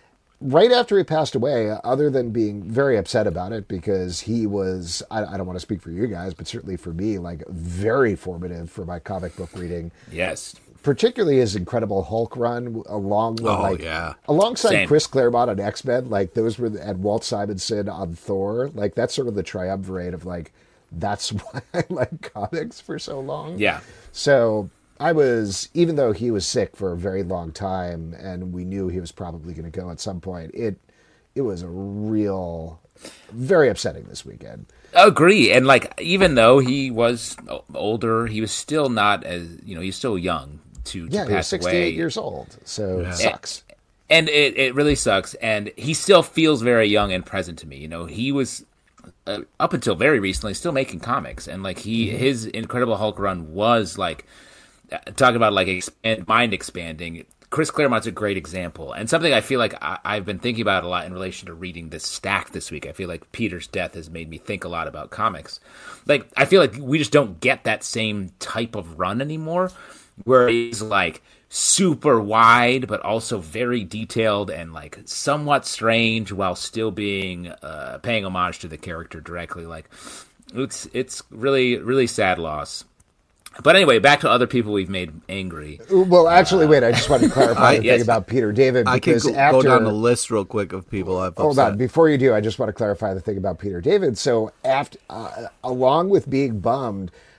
S2: right after he passed away, other than being very upset about it because he was, I, I don't want to speak for you guys, but certainly for me, like very formative for my comic book reading.
S3: Yes.
S2: Particularly his Incredible Hulk run, along with
S4: Oh,
S2: like
S4: yeah.
S2: alongside
S3: Same.
S2: Chris Claremont on X-Men, like those were the, and Walt Simonson on Thor. Like that's sort of the triumvirate of like that's why I like comics for so long.
S3: Yeah.
S2: So I was, even though he was sick for a very long time, and we knew he was probably going to go at some point. It it was a real, very upsetting this weekend.
S3: Agree. And like, even though he was o- older, he was still not as, you know, he's still young to, to
S2: Yeah, he was
S3: pass
S2: sixty-eight
S3: away.
S2: years old, so it sucks.
S3: And it, it really sucks. And he still feels very young and present to me. You know, he was uh, up until very recently still making comics, and like he, his Incredible Hulk run was like uh, talking about like expand, mind expanding. Chris Claremont's a great example, and something I feel like I, I've been thinking about a lot in relation to reading this stack this week. I feel like Peter's death has made me think a lot about comics. Like, I feel like we just don't get that same type of run anymore, where he's like super wide, but also very detailed and like somewhat strange while still being uh, paying homage to the character directly. Like, it's it's really really sad loss. But anyway, back to other people we've made angry.
S2: Well, actually, wait. I just want to clarify the
S3: yes.
S2: thing about Peter David
S4: I can
S2: because
S4: go,
S2: after
S4: go down the list real quick of people I've
S2: hold
S4: upset.
S2: on, before you do, I just want to clarify the thing about Peter David. So, after uh, along with being bummed,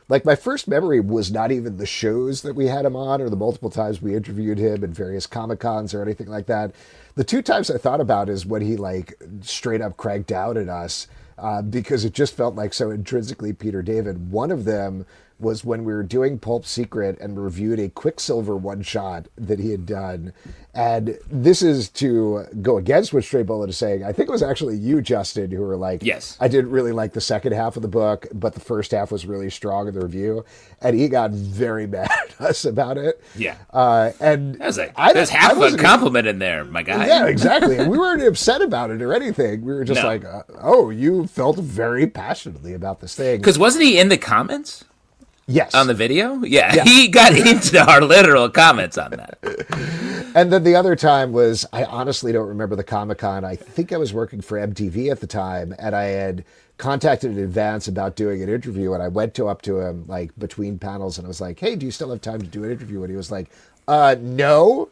S2: like my first memory was not even the shows that we had him on or the multiple times we interviewed him in various Comic-Cons or anything like that. The two times I thought about is when he like straight up cranked out at us uh, because it just felt like so intrinsically Peter David. One of them was when we were doing Pulp Secret and reviewed a Quicksilver one-shot that he had done. And this is to go against what Stray Bullet is saying. I think it was actually you, Justin, who were like,
S3: yes,
S2: I didn't really like the second half of the book, but the first half was really strong in the review. And he got very mad at us about it.
S3: Yeah.
S2: Uh, and
S3: I was like,
S2: I,
S3: there's half of a compliment in there, my guy.
S2: Yeah, exactly. And we weren't upset about it or anything. We were just
S3: No.
S2: like, uh, oh, you felt very passionately about this thing.
S3: Because wasn't he in the comments?
S2: Yes.
S3: On the video? Yeah,
S2: Yeah.
S3: he got into our literal comments on that.
S2: And then the other time was, I honestly don't remember the Comic-Con. I think I was working for M T V at the time, and I had contacted in advance about doing an interview, and I went to up to him, like, between panels, and I was like, hey, do you still have time to do an interview? And he was like, uh, no.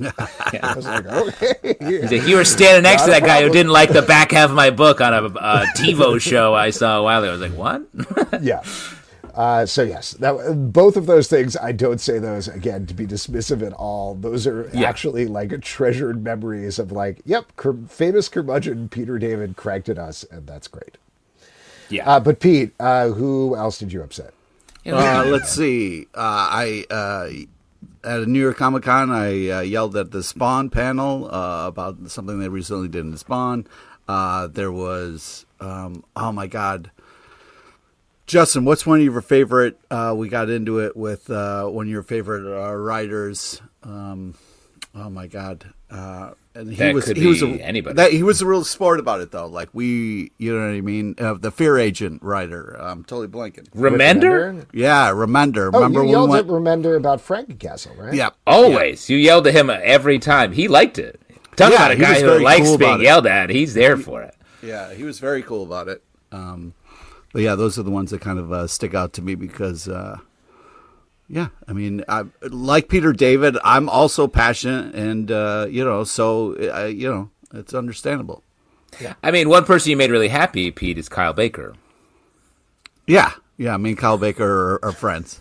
S2: I was like, okay.
S3: He's like, you were standing next
S2: Not
S3: to
S2: a
S3: that guy who
S2: problem.
S3: didn't like the back half of my book on a, a TiVo show I saw a while ago. I was like, what?
S2: Yeah. Uh, so yes, that both of those things, I don't say those again to be dismissive at all. Those are
S3: Yeah.
S2: actually like treasured memories of like, yep, cur- famous curmudgeon Peter David cranked at us, and that's great.
S3: Yeah.
S2: Uh, but Pete, uh, who else did you upset?
S4: Uh, let's see. Uh, I uh, at a New York Comic Con, I uh, yelled at the Spawn panel uh, about something they recently did in the Spawn. Uh, there was, um, oh my God. Justin, what's one of your favorite? Uh, we got into it with uh, one of your favorite uh, writers. Um, oh my God! Uh, and he
S3: That
S4: was
S3: could
S4: he was
S3: be
S4: a,
S3: anybody.
S4: That, he was a real sport about it, though. Like we, you know what I mean? Uh, the Fear Agent writer. I'm totally blanking.
S3: Remender?
S4: Yeah, Remender.
S2: Oh,
S4: Remember
S2: you
S4: when
S2: yelled
S4: we
S2: at
S4: went?
S2: Remender about Frankencastle, right?
S4: Yeah,
S3: Always. You yelled at him every time. He liked it. Talk
S4: Yeah,
S3: about a
S4: he
S3: guy
S4: was
S3: who
S4: very
S3: likes
S4: cool
S3: being
S4: about it.
S3: yelled at. He's there for it.
S4: Yeah, he was very cool about it. Um, but yeah, those are the ones that kind of uh, stick out to me because, uh, yeah, I mean, I, like Peter David, I'm also passionate, and uh, you know, so uh, you know, it's understandable.
S3: I mean, one person you made really happy, Pete, is Kyle Baker.
S4: Yeah, yeah. Me and Kyle Baker are, are friends.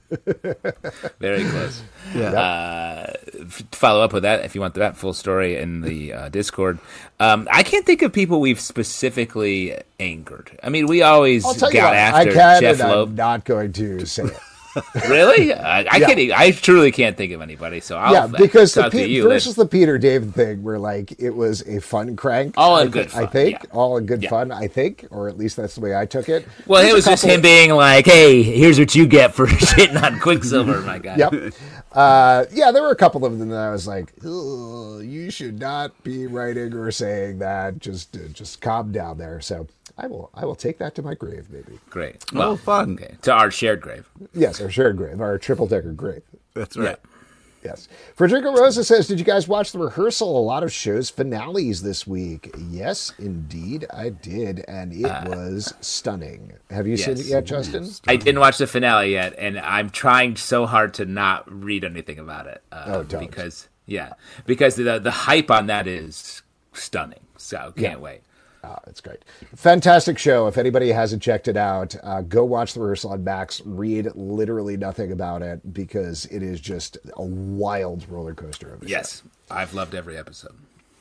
S3: Very close.
S4: Yeah.
S3: Uh, f- follow up with that if you want that full story in the uh, Discord. Um, I can't think of people we've specifically angered. I mean, we always
S2: I'll tell
S3: got
S2: you what,
S3: after
S2: I can,
S3: Jeff
S2: and
S3: Loeb.
S2: I'm not going to say it.
S3: Really? I, I
S2: Yeah.
S3: can't. e- I truly can't think of anybody. So I'll
S2: yeah, because the
S3: talk to
S2: Pe-
S3: you.
S2: versus the Peter David thing, where like it was a fun crank.
S3: All in
S2: I
S3: good
S2: thi- I
S3: fun,
S2: think
S3: yeah.
S2: all in good
S3: Yeah.
S2: fun. I think, or at least that's the way I took it.
S3: Well,
S2: There's
S3: it
S2: a
S3: was just
S2: couple-
S3: him being like, "Hey, here's what you get for shitting on Quicksilver, my guy."
S2: Yep. Uh, yeah, there were a couple of them that I was like, "Ugh, you should not be writing or saying that. Just, uh, just calm down there." So I will, I will take that to my grave, maybe.
S3: Great.
S4: Oh,
S3: Well,
S4: fun.
S3: okay. To our shared grave.
S2: Yes, our shared grave, our triple decker grave.
S4: That's right.
S2: Yes. Frederico Rosa says, did you guys watch the rehearsal? A lot of shows finales this week. Yes, indeed, I did. And it
S3: Uh,
S2: was stunning. Have you
S3: yes.
S2: seen it yet, Justin?
S3: I didn't watch the finale yet, and I'm trying so hard to not read anything about it. Uh,
S2: Oh, don't.
S3: Because yeah, because the the hype on that is stunning. So can't
S2: Yeah.
S3: wait.
S2: Oh, it's great. Fantastic show. If anybody hasn't checked it out, uh, go watch the rehearsal on Max. Read literally nothing about it because it is just a wild roller coaster of a show.
S3: Yes, I've loved every episode.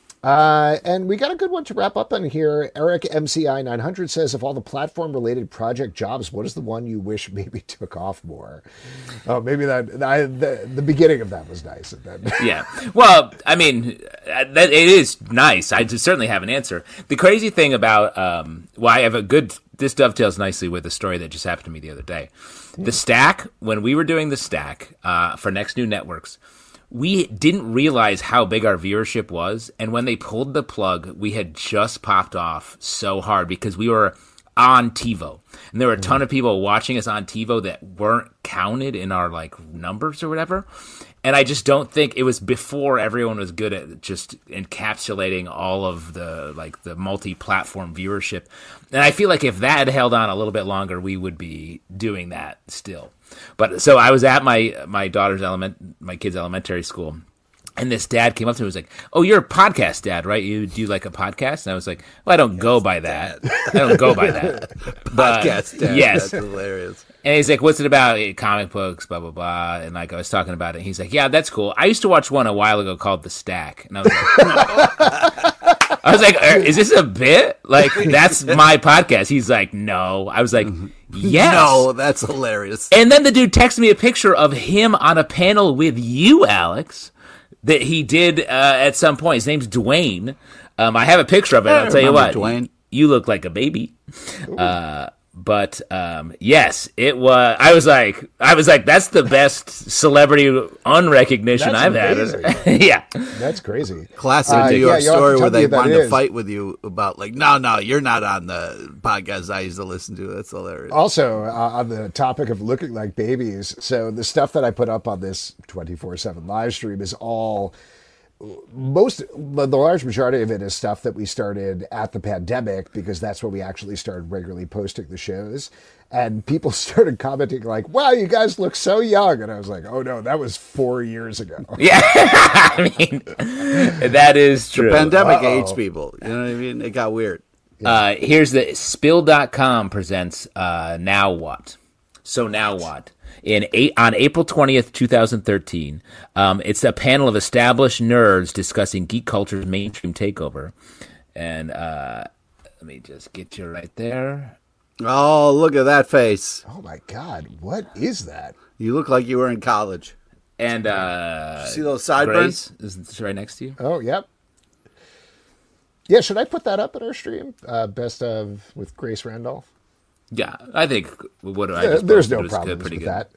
S2: Uh, and we got a good one to wrap up on here. Eric M C I nine hundred says, of all the platform-related project jobs, what is the one you wish maybe took off more? Oh, maybe that I, the, the beginning of that was nice. And then...
S3: Yeah. Well, I mean, uh, that it is nice. I just certainly have an answer. The crazy thing about, um, well, I have a good, this dovetails nicely with a story that just happened to me the other day. The Stack, when we were doing the Stack uh, for Next New Networks, we didn't realize how big our viewership was. And when they pulled the plug, we had just popped off so hard because we were on TiVo. And there were a ton of people watching us on TiVo that weren't counted in our like numbers or whatever. And I just don't think it was before everyone was good at just encapsulating all of the like the multi-platform viewership. And I feel like if that had held on a little bit longer, we would be doing that still. But so I was at my my daughter's element, my kid's elementary school, And this dad came up to me and was like, "Oh, you're a podcast dad, right? You do like a podcast?" And I was like, "Well, I don't go by that. I don't go by that." But,
S4: podcast dad.
S3: Yes.
S4: That's hilarious.
S3: And he's like, "What's it about? Comic books, blah, blah, blah." And like I was talking about it. He's like, "Yeah, that's cool. I used to watch one a while ago called The Stack." And I was like, I was like, "Is this a bit? Like, that's my podcast?" He's like, "No." I was like, "Yes."
S4: No, that's hilarious.
S3: And then the dude texted me a picture of him on a panel with you, Alex, that he did uh, at some point. His name's Dwayne. Um, I have a picture of it. I'll tell you what.
S4: Dwayne.
S3: You look like a baby. Uh, but um, yes, it was. I was like, I was like, that's the best celebrity unrecognition
S2: That's
S3: I've
S2: amazing.
S3: had. Yeah,
S2: That's crazy.
S4: Classic
S2: Uh,
S4: New
S2: yeah,
S4: York
S2: you'll have to
S4: story
S2: tell
S4: where
S2: me
S4: they
S2: who that
S4: wanted to
S2: is.
S4: fight with you about like, no, no, you're not on the podcast I used to listen to. That's hilarious.
S2: Also, uh, on the topic of looking like babies, so the stuff that I put up on this twenty-four seven live stream is all most the the large majority of it is stuff that we started at the pandemic, because that's when we actually started regularly posting the shows, and people started commenting like, "Wow, you guys look so young," and I was like, "Oh no, that was four years ago."
S3: yeah. I mean, that is true.
S4: Pandemic
S2: Uh-oh.
S4: aged people. You know what I mean? It got weird.
S3: Uh, here's the spill dot com presents uh, Now What? So Now What? In eight, on April twentieth, twenty thirteen, um, it's a panel of established nerds discussing geek culture's mainstream takeover. And uh, let me just get you right there.
S4: Oh, look at that face.
S2: Oh my God, what is that?
S4: You look like you were in college.
S3: And uh,
S4: See those sideburns?
S3: Grace is right next to you.
S2: Oh, yep. Yeah, should I put that up in our stream? Uh, best of with Grace Randolph.
S3: Yeah, I think what I
S2: Yeah,
S3: just
S2: there's
S3: posted
S2: no
S3: was
S2: problems
S3: pretty
S2: with
S3: good.
S2: that.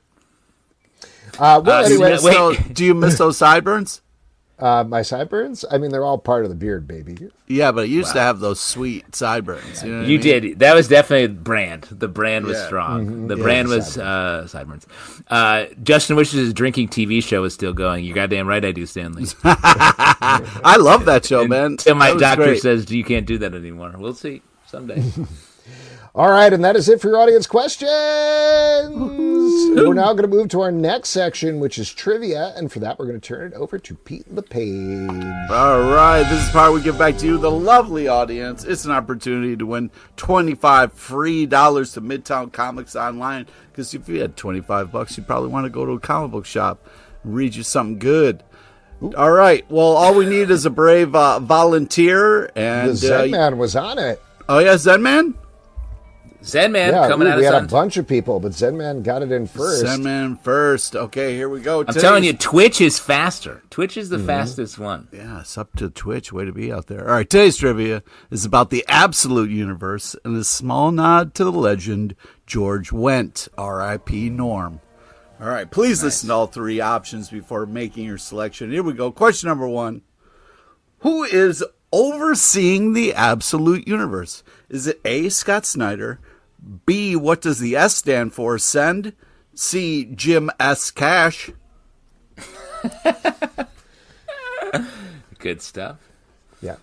S2: Uh, well,
S3: Uh,
S4: Do you,
S2: anyway,
S4: miss
S3: wait.
S4: those, do you miss those sideburns?
S2: uh, my sideburns. I mean, they're all part of the beard, baby.
S4: Yeah, but it used to have those sweet sideburns. You, know what
S3: You
S4: I mean?
S3: did. That was definitely brand. The brand was
S4: Yeah.
S3: strong. The
S2: Yeah,
S3: brand
S2: the
S3: was uh, sideburns. Uh, Justin wishes his drinking T V show was still going. You're goddamn right I do, Stanley.
S4: I love that show, man.
S3: Until my
S4: That was
S3: doctor
S4: great.
S3: says you can't do that anymore. We'll see someday.
S2: All right, and that is it for your audience questions. We're now going to move to our next section, which is trivia, and for that, we're going to turn it over to Pete LePage.
S4: All right, this is the part we give back to you, the lovely audience. It's an opportunity to win twenty-five free dollars to Midtown Comics Online. Because if you had twenty-five bucks, you'd probably want to go to a comic book shop and read you something good. All right, well, all we need is a brave uh, volunteer. And
S2: The Zen
S4: uh,
S2: Man was on it.
S4: oh yeah, Zen Man.
S3: Zen Man
S2: Yeah,
S3: coming
S2: we,
S3: out
S2: we
S3: of
S2: had
S3: sun.
S2: a bunch of people, but Zen Man got it in first.
S4: Zen Man first. Okay, here we go.
S3: I'm
S4: Today's-
S3: telling you, Twitch is faster. Twitch is the
S2: Mm-hmm.
S3: fastest one.
S4: Yeah, it's up to Twitch. Way to be out there. All right, today's trivia is about the Absolute Universe and a small nod to the legend George Wendt, R I P Norm. All right, please listen to all three options before making your selection. Here we go. Question number one. Who is overseeing the Absolute Universe? Is it A, Scott Snyder, B, what does the S stand for, Send, C, Jim S. Cash?
S3: Good stuff.
S2: Yeah.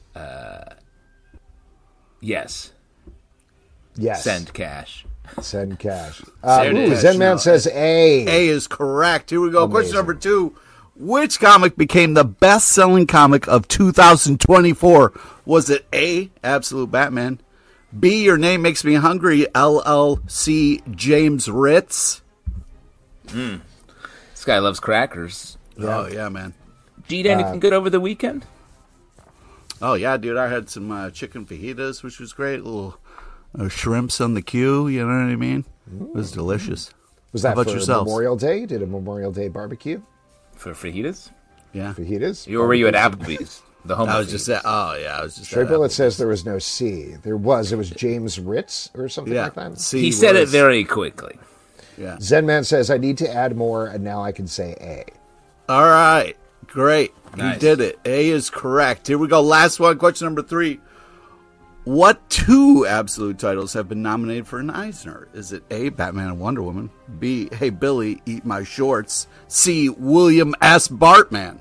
S3: Yes.
S2: Yes.
S3: Send cash.
S2: Send cash. Uh,
S3: Send
S2: ooh,
S3: cash.
S2: Zen Man
S4: No,
S2: says A.
S4: A is correct. Here we go. Question
S2: Amazing.
S4: number two. Which comic became the best-selling comic of two thousand twenty-four? Was it A, Absolute Batman, B, Your Name Makes Me Hungry, L L C James Ritz?
S3: This guy loves crackers.
S4: Oh, yeah, man.
S3: Do you eat anything good over the weekend?
S4: Oh, yeah, dude. I had some uh, chicken fajitas, which was great. Little uh, shrimps on the queue, you know what I mean? It was delicious.
S2: Was
S4: How
S2: that
S4: about
S2: for
S4: yourselves?
S2: Memorial Day? You did a Memorial Day barbecue?
S3: For fajitas?
S4: Yeah.
S2: Fajitas?
S3: You, or were you at Applebee's? The home
S4: I was
S3: of
S4: just
S3: fajitas.
S4: at, oh, yeah, I was just
S2: Stray
S4: at
S2: Bullet
S4: Applebee's.
S2: says there was no C. There was. It was James Ritz or something
S4: Yeah.
S2: like that.
S4: C
S3: He said it
S4: was-
S3: very quickly.
S4: Yeah.
S2: Zen Man says, I need to add more, and now I can say A.
S4: All right. Great.
S3: Nice.
S4: You did it. A is correct. Here we go. Last one. Question number three. What two Absolute titles have been nominated for an Eisner? Is it A, Batman and Wonder Woman, B, Hey Billy, Eat My Shorts, C, William S. Bartman?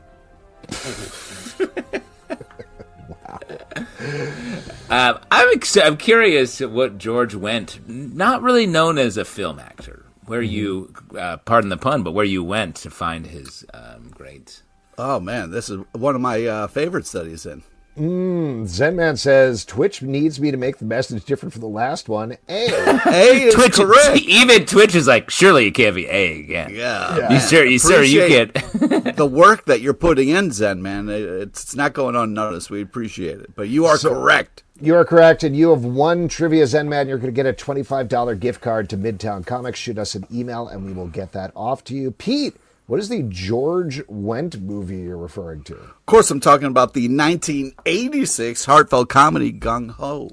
S3: Um, I'm ex- I'm curious what George Wendt, not really known as a film actor, where you, uh, pardon the pun, but where you went to find his um, great
S4: Oh, man, this is one of my uh, favorite studies in.
S2: Mm, Zenman says, Twitch needs me to make the message different from the last one. A.
S4: A is
S3: Twitch,
S4: correct.
S3: Even Twitch is like, surely it can't be A again.
S4: Yeah.
S2: Yeah.
S3: You sir, you, sir, you can't.
S4: the work that you're putting in, Zen, man. It's, it's not going unnoticed. We appreciate it. But you are
S2: So-
S4: correct.
S2: You are correct, and you have one Trivia Zen Man. You're going to get a twenty-five dollars gift card to Midtown Comics. Shoot us an email, and we will get that off to you. Pete, what is the George Wendt movie you're referring to?
S4: Of course, I'm talking about the nineteen eighty-six heartfelt comedy Gung Ho.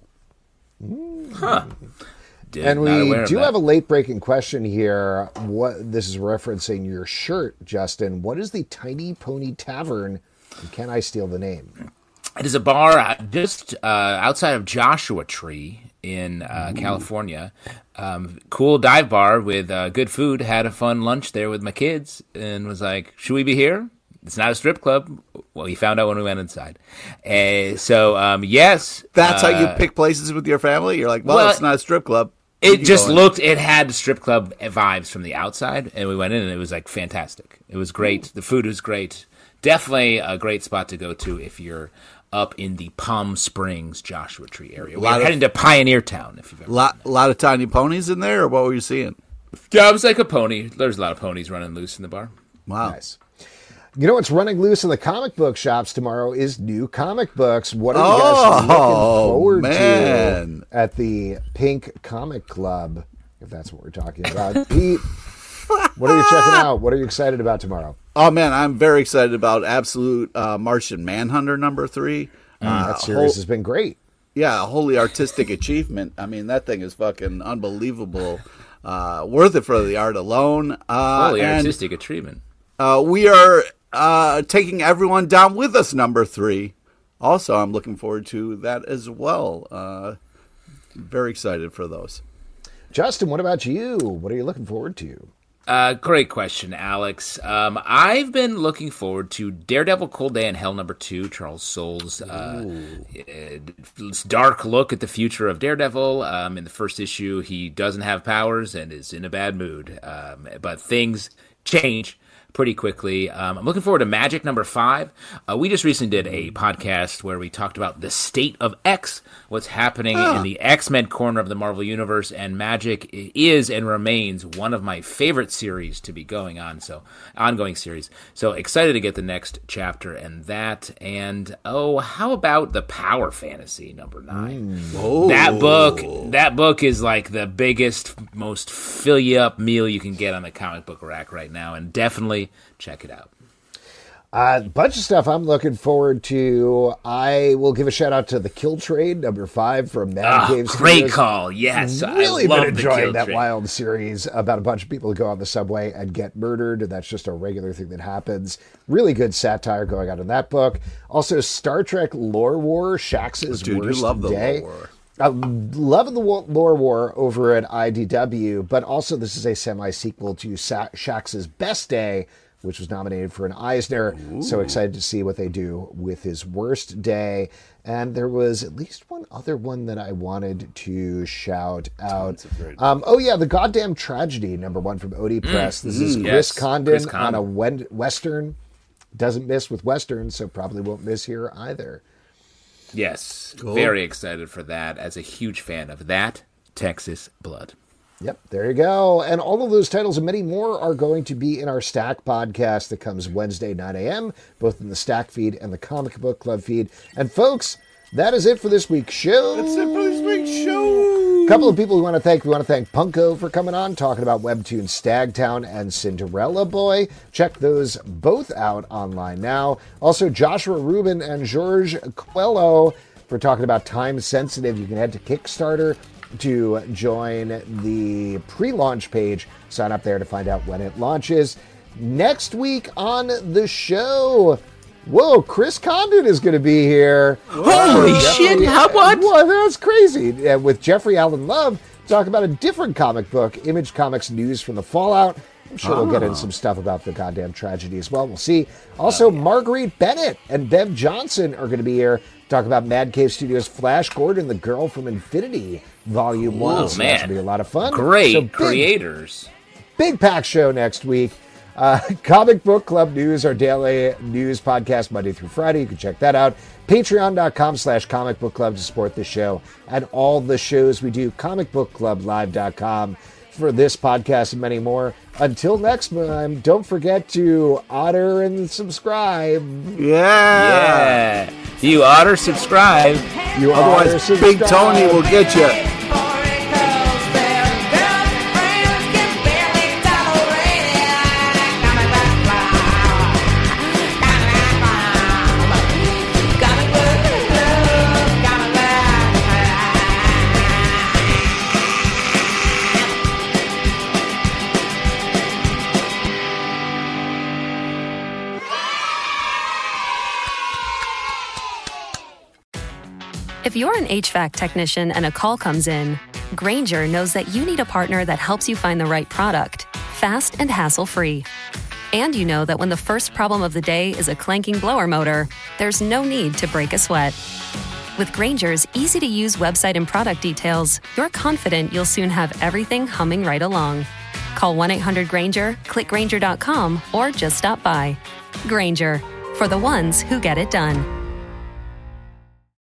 S3: Huh. Did
S2: And
S3: not
S2: we
S3: aware of
S2: do
S3: that.
S2: have a late-breaking question here. What this is referencing your shirt, Justin. What is the Tiny Pony Tavern, and can I steal the name?
S3: It is a bar uh, just uh, outside of Joshua Tree in uh, California. Um, cool dive bar with uh, good food. Had a fun lunch there with my kids and was like, should we be here? It's not a strip club. Well, we found out when we went inside. Uh, so, um, yes.
S4: That's
S3: uh,
S4: how you pick places with your family? You're like, well,
S3: well,
S4: it's not a strip club.
S3: It
S4: You
S3: just
S4: go in.
S3: looked, it had strip club vibes from the outside, and we went in, and it was like fantastic. It was great. The food was great. Definitely a great spot to go to if you're up in the Palm Springs, Joshua Tree area. We're
S4: Lot of-
S3: heading to Pioneer Town, if you've ever.
S4: lot, lot of tiny ponies in there, or what were you seeing?
S3: Yeah, it was like a pony. There's a lot of ponies running loose in the bar.
S4: Wow.
S2: Nice. You know what's running loose in the comic book shops tomorrow is new comic books. What are you guys
S4: Oh,
S2: looking forward
S4: man.
S2: to at the Pink Comic Club, if that's what we're talking about? Pete, what are you checking out? What are you excited about tomorrow?
S4: Oh, man, I'm very excited about Absolute uh, Martian Manhunter number three. Uh,
S2: That series
S4: whole-
S2: has been great.
S4: Yeah, a wholly artistic achievement. I mean, that thing is fucking unbelievable. Uh, worth it for the art alone. Uh,
S3: Holy
S4: and,
S3: artistic treatment.
S4: Uh, we are uh, taking everyone down with us, number three. Also, I'm looking forward to that as well. Uh, very excited for those.
S2: Justin, what about you? What are you looking forward to?
S3: Uh, great question, Alex. Um, I've been looking forward to Daredevil Cold Day in Hell number two, Charles Soule's uh, uh, dark look at the future of Daredevil. Um, in the first issue, he doesn't have powers and is in a bad mood, um, but things change pretty quickly. Um, I'm looking forward to Magic number five. Uh, we just recently did a podcast where we talked about the state of X, what's happening
S4: Ah.
S3: in the X-Men corner of the Marvel Universe, and Magic is and remains one of my favorite series to be going on, so ongoing series. So excited to get the next chapter and that. And oh, how about the Power Fantasy number nine?
S4: Oh.
S3: That book, that book is like the biggest, most fill you up meal you can get on the comic book rack right now, and definitely check it out.
S2: A uh, bunch of stuff I'm looking forward to. I will give a shout out to the Kill Trade number five from Mad
S3: Ah,
S2: Cave
S3: great
S2: Studios.
S3: call. Yes,
S2: really
S3: I love
S2: been
S3: the
S2: enjoying
S3: Kill
S2: that
S3: Trade.
S2: wild series about a bunch of people who go on the subway and get murdered, and that's just a regular thing that happens. Really good satire going on in that book. Also, Star Trek Lore War, Shax's
S4: Dude, you
S2: worst
S4: love the
S2: day.
S4: Lore War.
S2: I'm loving the wa- Lore War over at I D W, but also this is a semi-sequel to Sa- Shax's Best Day, which was nominated for an Eisner.
S4: Ooh.
S2: So excited to see what they do with his worst day. And there was at least one other one that I wanted to shout out. Um, oh, yeah, The Goddamn Tragedy, number one from O D Press. This is
S3: Mm,
S2: Chris,
S3: yes,
S2: Condon
S3: Chris
S2: on
S3: Condon.
S2: a wen- Western. Doesn't miss with Western, so probably won't miss here either.
S3: Yes,
S4: Cool.
S3: very excited for that as a huge fan of that Texas Blood.
S2: Yep, there you go. And all of those titles and many more are going to be in our Stack podcast that comes Wednesday, nine a.m., both in the Stack feed and the Comic Book Club feed. And folks, that is it for this week's show.
S4: That's it for this week's show.
S2: A couple of people we want to thank. We want to thank Punko for coming on, talking about Webtoon Stagtown and Cinderella Boy. Check those both out online now. Also, Joshua Rubin and George Coelho for talking about Time Sensitive. You can head to Kickstarter to join the pre-launch page. Sign up there to find out when it launches. Next week on the show, whoa, Chris Condon is going to be here.
S3: Holy
S2: Uh,
S3: shit,
S2: Jeffrey-
S3: how what?
S2: Well, that's crazy. Uh, with Jeffrey Allen Love, talk about a different comic book, Image Comics news from the Fallout. I'm sure we'll get into some stuff about the goddamn tragedy as well. We'll see. Also, Marguerite Bennett and Bev Johnson are going to be here. Talk about Mad Cave Studios' Flash Gordon, the Girl from Infinity, Volume
S3: Oh,
S2: One. So
S3: man.
S2: that's going to be a lot of fun.
S3: Great
S2: So big,
S3: creators.
S2: Big pack show next week. Uh, Comic Book Club News, our daily news podcast, Monday through Friday. You can check that out. Patreon.com slash Comic Book Club to support the show and all the shows we do. comic book club live dot com for this podcast and many more. Until next time, don't forget to otter and subscribe.
S4: Yeah.
S3: Yeah. You otter subscribe.
S2: You
S4: Otherwise,
S2: otter subscribe.
S4: Big Tony will get you.
S11: If you're an H V A C technician and a call comes in, Grainger knows that you need a partner that helps you find the right product, fast and hassle-free. And you know that when the first problem of the day is a clanking blower motor, there's no need to break a sweat. With Grainger's easy-to-use website and product details, you're confident you'll soon have everything humming right along. Call one eight hundred Grainger, click Grainger dot com, or just stop by. Grainger, for the ones who get it done.